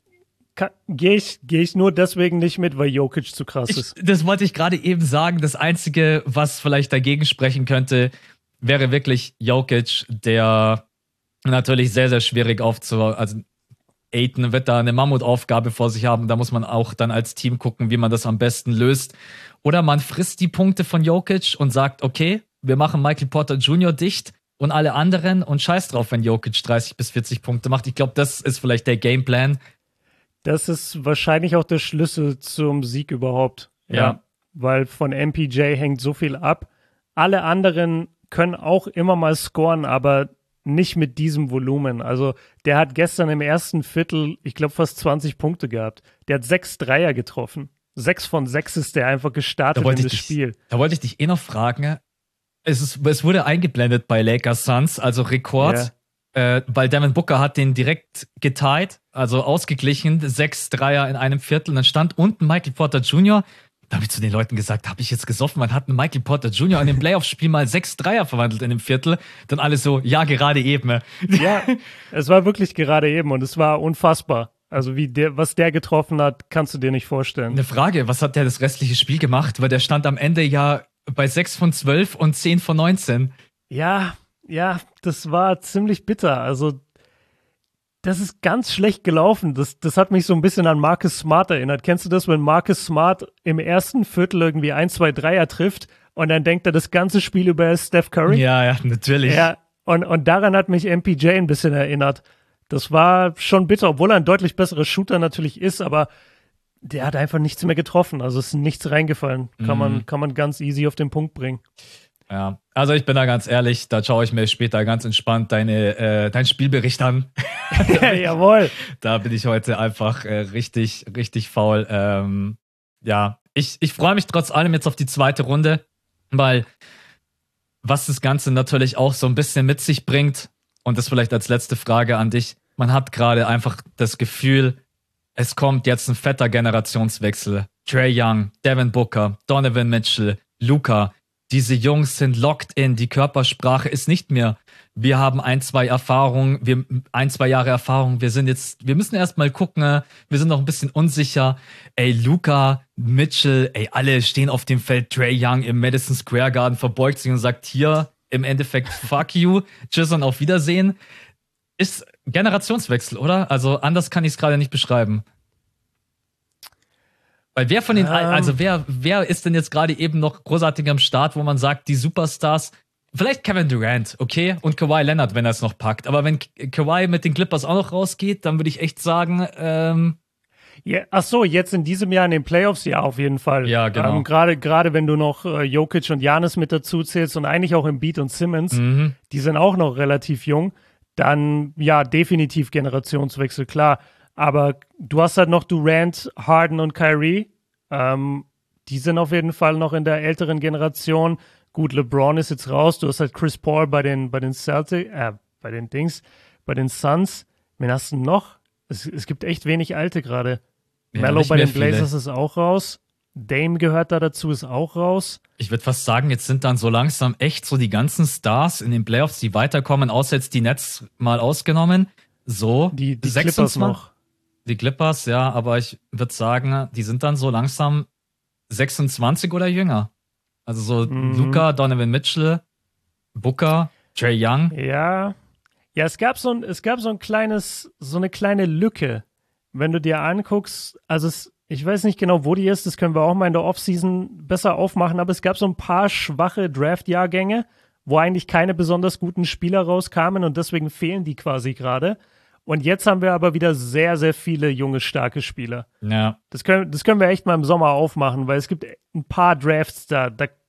Gehe ich, geh ich nur deswegen nicht mit, weil Jokic zu krass ich, ist. Das wollte ich gerade eben sagen. Das Einzige, was vielleicht dagegen sprechen könnte, wäre wirklich Jokic, der natürlich sehr, sehr schwierig aufzu... Also Ayton wird da eine Mammutaufgabe vor sich haben. Da muss man auch dann als Team gucken, wie man das am besten löst. Oder man frisst die Punkte von Jokic und sagt, okay, wir machen Michael Porter Junior dicht und alle anderen und scheiß drauf, wenn Jokic dreißig bis vierzig Punkte macht. Ich glaube, das ist vielleicht der Gameplan. Das ist wahrscheinlich auch der Schlüssel zum Sieg überhaupt. Ja. ja. Weil von M P J hängt so viel ab. Alle anderen können auch immer mal scoren, aber nicht mit diesem Volumen. Also der hat gestern im ersten Viertel, ich glaube, fast zwanzig Punkte gehabt. Der hat sechs Dreier getroffen. Sechs von sechs ist der einfach gestartet in das dich, Spiel. Da wollte ich dich eh noch fragen. Es, ist, es wurde eingeblendet bei Lakers Suns, also Rekord. Yeah. Äh, weil Devin Booker hat den direkt getied, also ausgeglichen, sechs Dreier in einem Viertel. Und dann stand unten Michael Porter Junior Da habe ich zu den Leuten gesagt, habe ich jetzt gesoffen? Man hat einen Michael Porter Junior in dem Playoff-Spiel mal sechs Dreier verwandelt in dem Viertel. Dann alle so, ja, gerade eben. Ja, es war wirklich gerade eben und es war unfassbar. Also wie der, was der getroffen hat, kannst du dir nicht vorstellen. Eine Frage, was hat der das restliche Spiel gemacht? Weil der stand am Ende ja bei sechs von zwölf und zehn von neunzehn. Ja, ja, das war ziemlich bitter. Also das ist ganz schlecht gelaufen. Das, das hat mich so ein bisschen an Marcus Smart erinnert. Kennst du das, wenn Marcus Smart im ersten Viertel irgendwie ein, zwei Dreier trifft und dann denkt er das ganze Spiel über Steph Curry? Ja, ja, natürlich. Ja, und, und daran hat mich M P J ein bisschen erinnert. Das war schon bitter, obwohl er ein deutlich besserer Shooter natürlich ist, aber der hat einfach nichts mehr getroffen. Also es ist nichts reingefallen. Kann, mhm. man, kann man ganz easy auf den Punkt bringen. Ja, also ich bin da ganz ehrlich, da schaue ich mir später ganz entspannt deine, äh, deinen Spielbericht an. Jawohl. Da bin ich heute einfach äh, richtig, richtig faul. Ähm, ja, ich, ich freue mich trotz allem jetzt auf die zweite Runde, weil was das Ganze natürlich auch so ein bisschen mit sich bringt, und das vielleicht als letzte Frage an dich, man hat gerade einfach das Gefühl, es kommt jetzt ein fetter Generationswechsel. Trae Young, Devin Booker, Donovan Mitchell, Luka. Diese Jungs sind locked in, die Körpersprache ist nicht mehr, wir haben ein, zwei Erfahrungen, wir, ein, zwei Jahre Erfahrung, wir sind jetzt, wir müssen erst mal gucken, wir sind noch ein bisschen unsicher. Ey, Luka, Mitchell, ey, alle stehen auf dem Feld, Trae Young im Madison Square Garden verbeugt sich und sagt hier im Endeffekt fuck you, tschüss und auf Wiedersehen. Ist Generationswechsel, oder? Also anders kann ich es gerade nicht beschreiben. Weil wer von den, um. also wer, wer ist denn jetzt gerade eben noch großartig am Start, wo man sagt, die Superstars, vielleicht Kevin Durant, okay, und Kawhi Leonard, wenn er es noch packt. Aber wenn Kawhi mit den Clippers auch noch rausgeht, dann würde ich echt sagen, ähm, ja, ach so, jetzt in diesem Jahr in den Playoffs, ja, auf jeden Fall. Ja, genau. Ähm, gerade, gerade wenn du noch äh, Jokic und Giannis mit dazu zählst und eigentlich auch Embiid und Simmons, mhm. die sind auch noch relativ jung, dann, ja, definitiv Generationswechsel, klar. Aber du hast halt noch Durant, Harden und Kyrie. Ähm, die sind auf jeden Fall noch in der älteren Generation. Gut, LeBron ist jetzt raus. Du hast halt Chris Paul bei den, bei den Celtics, äh, bei den Dings, bei den Suns. Wen hast du noch? Es, es gibt echt wenig Alte gerade. Ja, Melo bei den Blazers viele. Ist auch raus. Dame gehört da dazu, ist auch raus. Ich würde fast sagen, jetzt sind dann so langsam echt so die ganzen Stars in den Playoffs, die weiterkommen, außer jetzt die Nets mal ausgenommen. So, die, die Clippers noch. Die Clippers, ja, aber ich würde sagen, die sind dann so langsam sechsundzwanzig oder jünger. Also so mhm. Luka, Donovan Mitchell, Booker, Trae Young. Ja, ja, es gab so ein, es gab so ein kleines, so eine kleine Lücke, wenn du dir anguckst. Also es, ich weiß nicht genau, wo die ist. Das können wir auch mal in der Offseason besser aufmachen. Aber es gab so ein paar schwache Draft-Jahrgänge, wo eigentlich keine besonders guten Spieler rauskamen und deswegen fehlen die quasi gerade. Und jetzt haben wir aber wieder sehr, sehr viele junge, starke Spieler. Ja. Das können, das können wir echt mal im Sommer aufmachen, weil es gibt ein paar Drafts da, da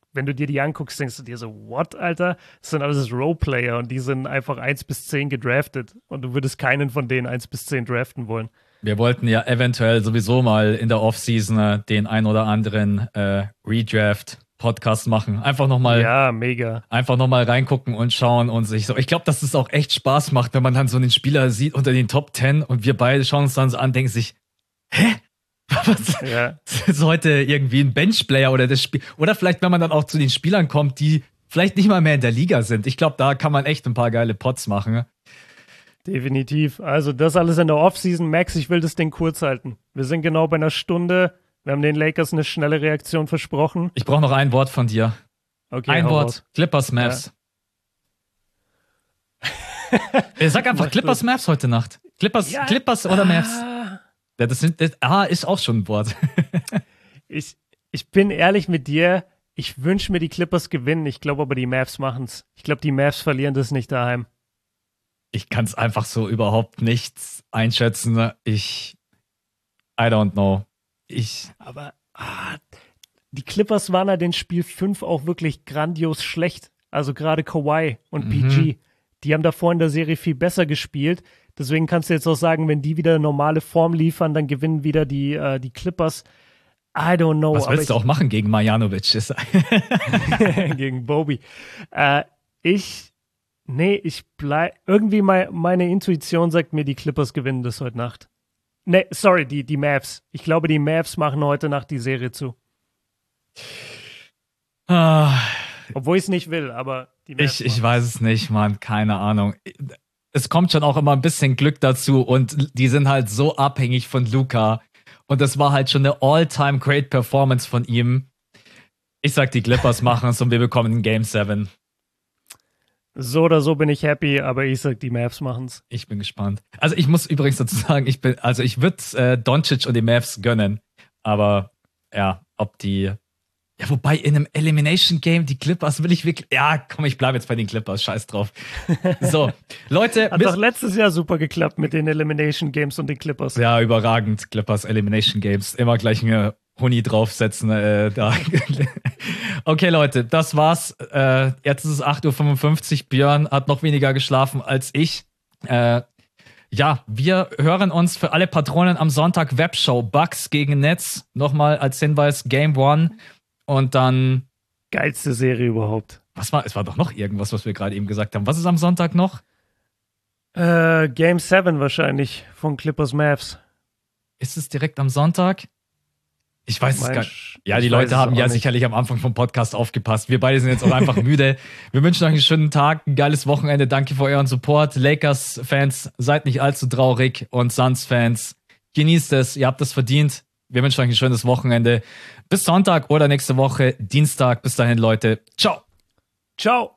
wenn du dir die anguckst, denkst du dir so, what, Alter? Das sind alles Roleplayer und die sind einfach eins bis zehn gedraftet und du würdest keinen von denen eins bis zehn draften wollen. Wir wollten ja eventuell sowieso mal in der Offseason äh, den ein oder anderen äh, Redraft-Podcast machen. Einfach nochmal ja, mega. Einfach nochmal reingucken und schauen und sich so. Ich glaube, dass es auch echt Spaß macht, wenn man dann so einen Spieler sieht unter den Top Ten und wir beide schauen uns dann so an, denken sich, hä? Was? Ja. Das ist heute irgendwie ein Benchplayer oder das Spiel. Oder vielleicht, wenn man dann auch zu den Spielern kommt, die vielleicht nicht mal mehr in der Liga sind. Ich glaube, da kann man echt ein paar geile Pots machen. Definitiv. Also das alles in der Offseason. Max, ich will das Ding kurz halten. Wir sind genau bei einer Stunde. Wir haben den Lakers eine schnelle Reaktion versprochen. Ich brauche noch ein Wort von dir. Okay, ein Wort. Raus. Clippers Mavs. Ja. Sag einfach Clippers Mavs heute Nacht. Clippers, ja. Clippers oder Mavs. Ja, das, sind, das ah, ist auch schon ein Wort. ich, ich bin ehrlich mit dir. Ich wünsche mir, die Clippers gewinnen. Ich glaube aber, die Mavs machen es. Ich glaube, die Mavs verlieren das nicht daheim. Ich kann es einfach so überhaupt nicht einschätzen. Ich, I don't know. Ich. Aber ah, die Clippers waren ja den Spiel fünf auch wirklich grandios schlecht. Also gerade Kawhi und mhm. P G. Die haben davor in der Serie viel besser gespielt. Deswegen kannst du jetzt auch sagen, wenn die wieder normale Form liefern, dann gewinnen wieder die, äh, die Clippers. I don't know. Was willst aber du ich, auch machen gegen Marjanovic? gegen Bobby. Äh, ich, nee, ich bleib, irgendwie mein, meine Intuition sagt mir, die Clippers gewinnen das heute Nacht. Nee, sorry, die, die Mavs. Ich glaube, die Mavs machen heute Nacht die Serie zu. Ah. Obwohl ich es nicht will, aber die Mavs Ich, ich weiß es nicht, Mann. Keine Ahnung. Es kommt schon auch immer ein bisschen Glück dazu und die sind halt so abhängig von Luka. Und das war halt schon eine all-time great Performance von ihm. Ich sag, die Clippers machen es und wir bekommen ein Game sieben. So oder so bin ich happy, aber ich sag, die Mavs machen's. Ich bin gespannt. Also ich muss übrigens dazu sagen, ich bin, also ich würde äh, Doncic und die Mavs gönnen. Aber ja, ob die. Ja, wobei in einem Elimination Game die Clippers will ich wirklich. Ja, komm, ich bleibe jetzt bei den Clippers. Scheiß drauf. So, Leute. Hat doch letztes Jahr super geklappt mit den Elimination Games und den Clippers. Ja, überragend. Clippers Elimination Games. Immer gleich eine Huni draufsetzen. Äh, da. Okay, Leute, das war's. Äh, jetzt ist es acht Uhr fünfundfünfzig. Björn hat noch weniger geschlafen als ich. Äh, ja, wir hören uns für alle Patronen am Sonntag Webshow Bucks gegen Nets. Nochmal als Hinweis Game One. Und dann. Geilste Serie überhaupt. Was war? Es war doch noch irgendwas, was wir gerade eben gesagt haben. Was ist am Sonntag noch? Äh, Game sieben wahrscheinlich von Clippers Mavs. Ist es direkt am Sonntag? Ich weiß es gar nicht. Ja, die ich Leute haben ja nicht. sicherlich am Anfang vom Podcast aufgepasst. Wir beide sind jetzt auch einfach müde. Wir wünschen euch einen schönen Tag, ein geiles Wochenende. Danke für euren Support. Lakers-Fans, seid nicht allzu traurig. Und Suns-Fans, genießt es. Ihr habt es verdient. Wir wünschen euch ein schönes Wochenende. Bis Sonntag oder nächste Woche, Dienstag. Bis dahin, Leute. Ciao. Ciao.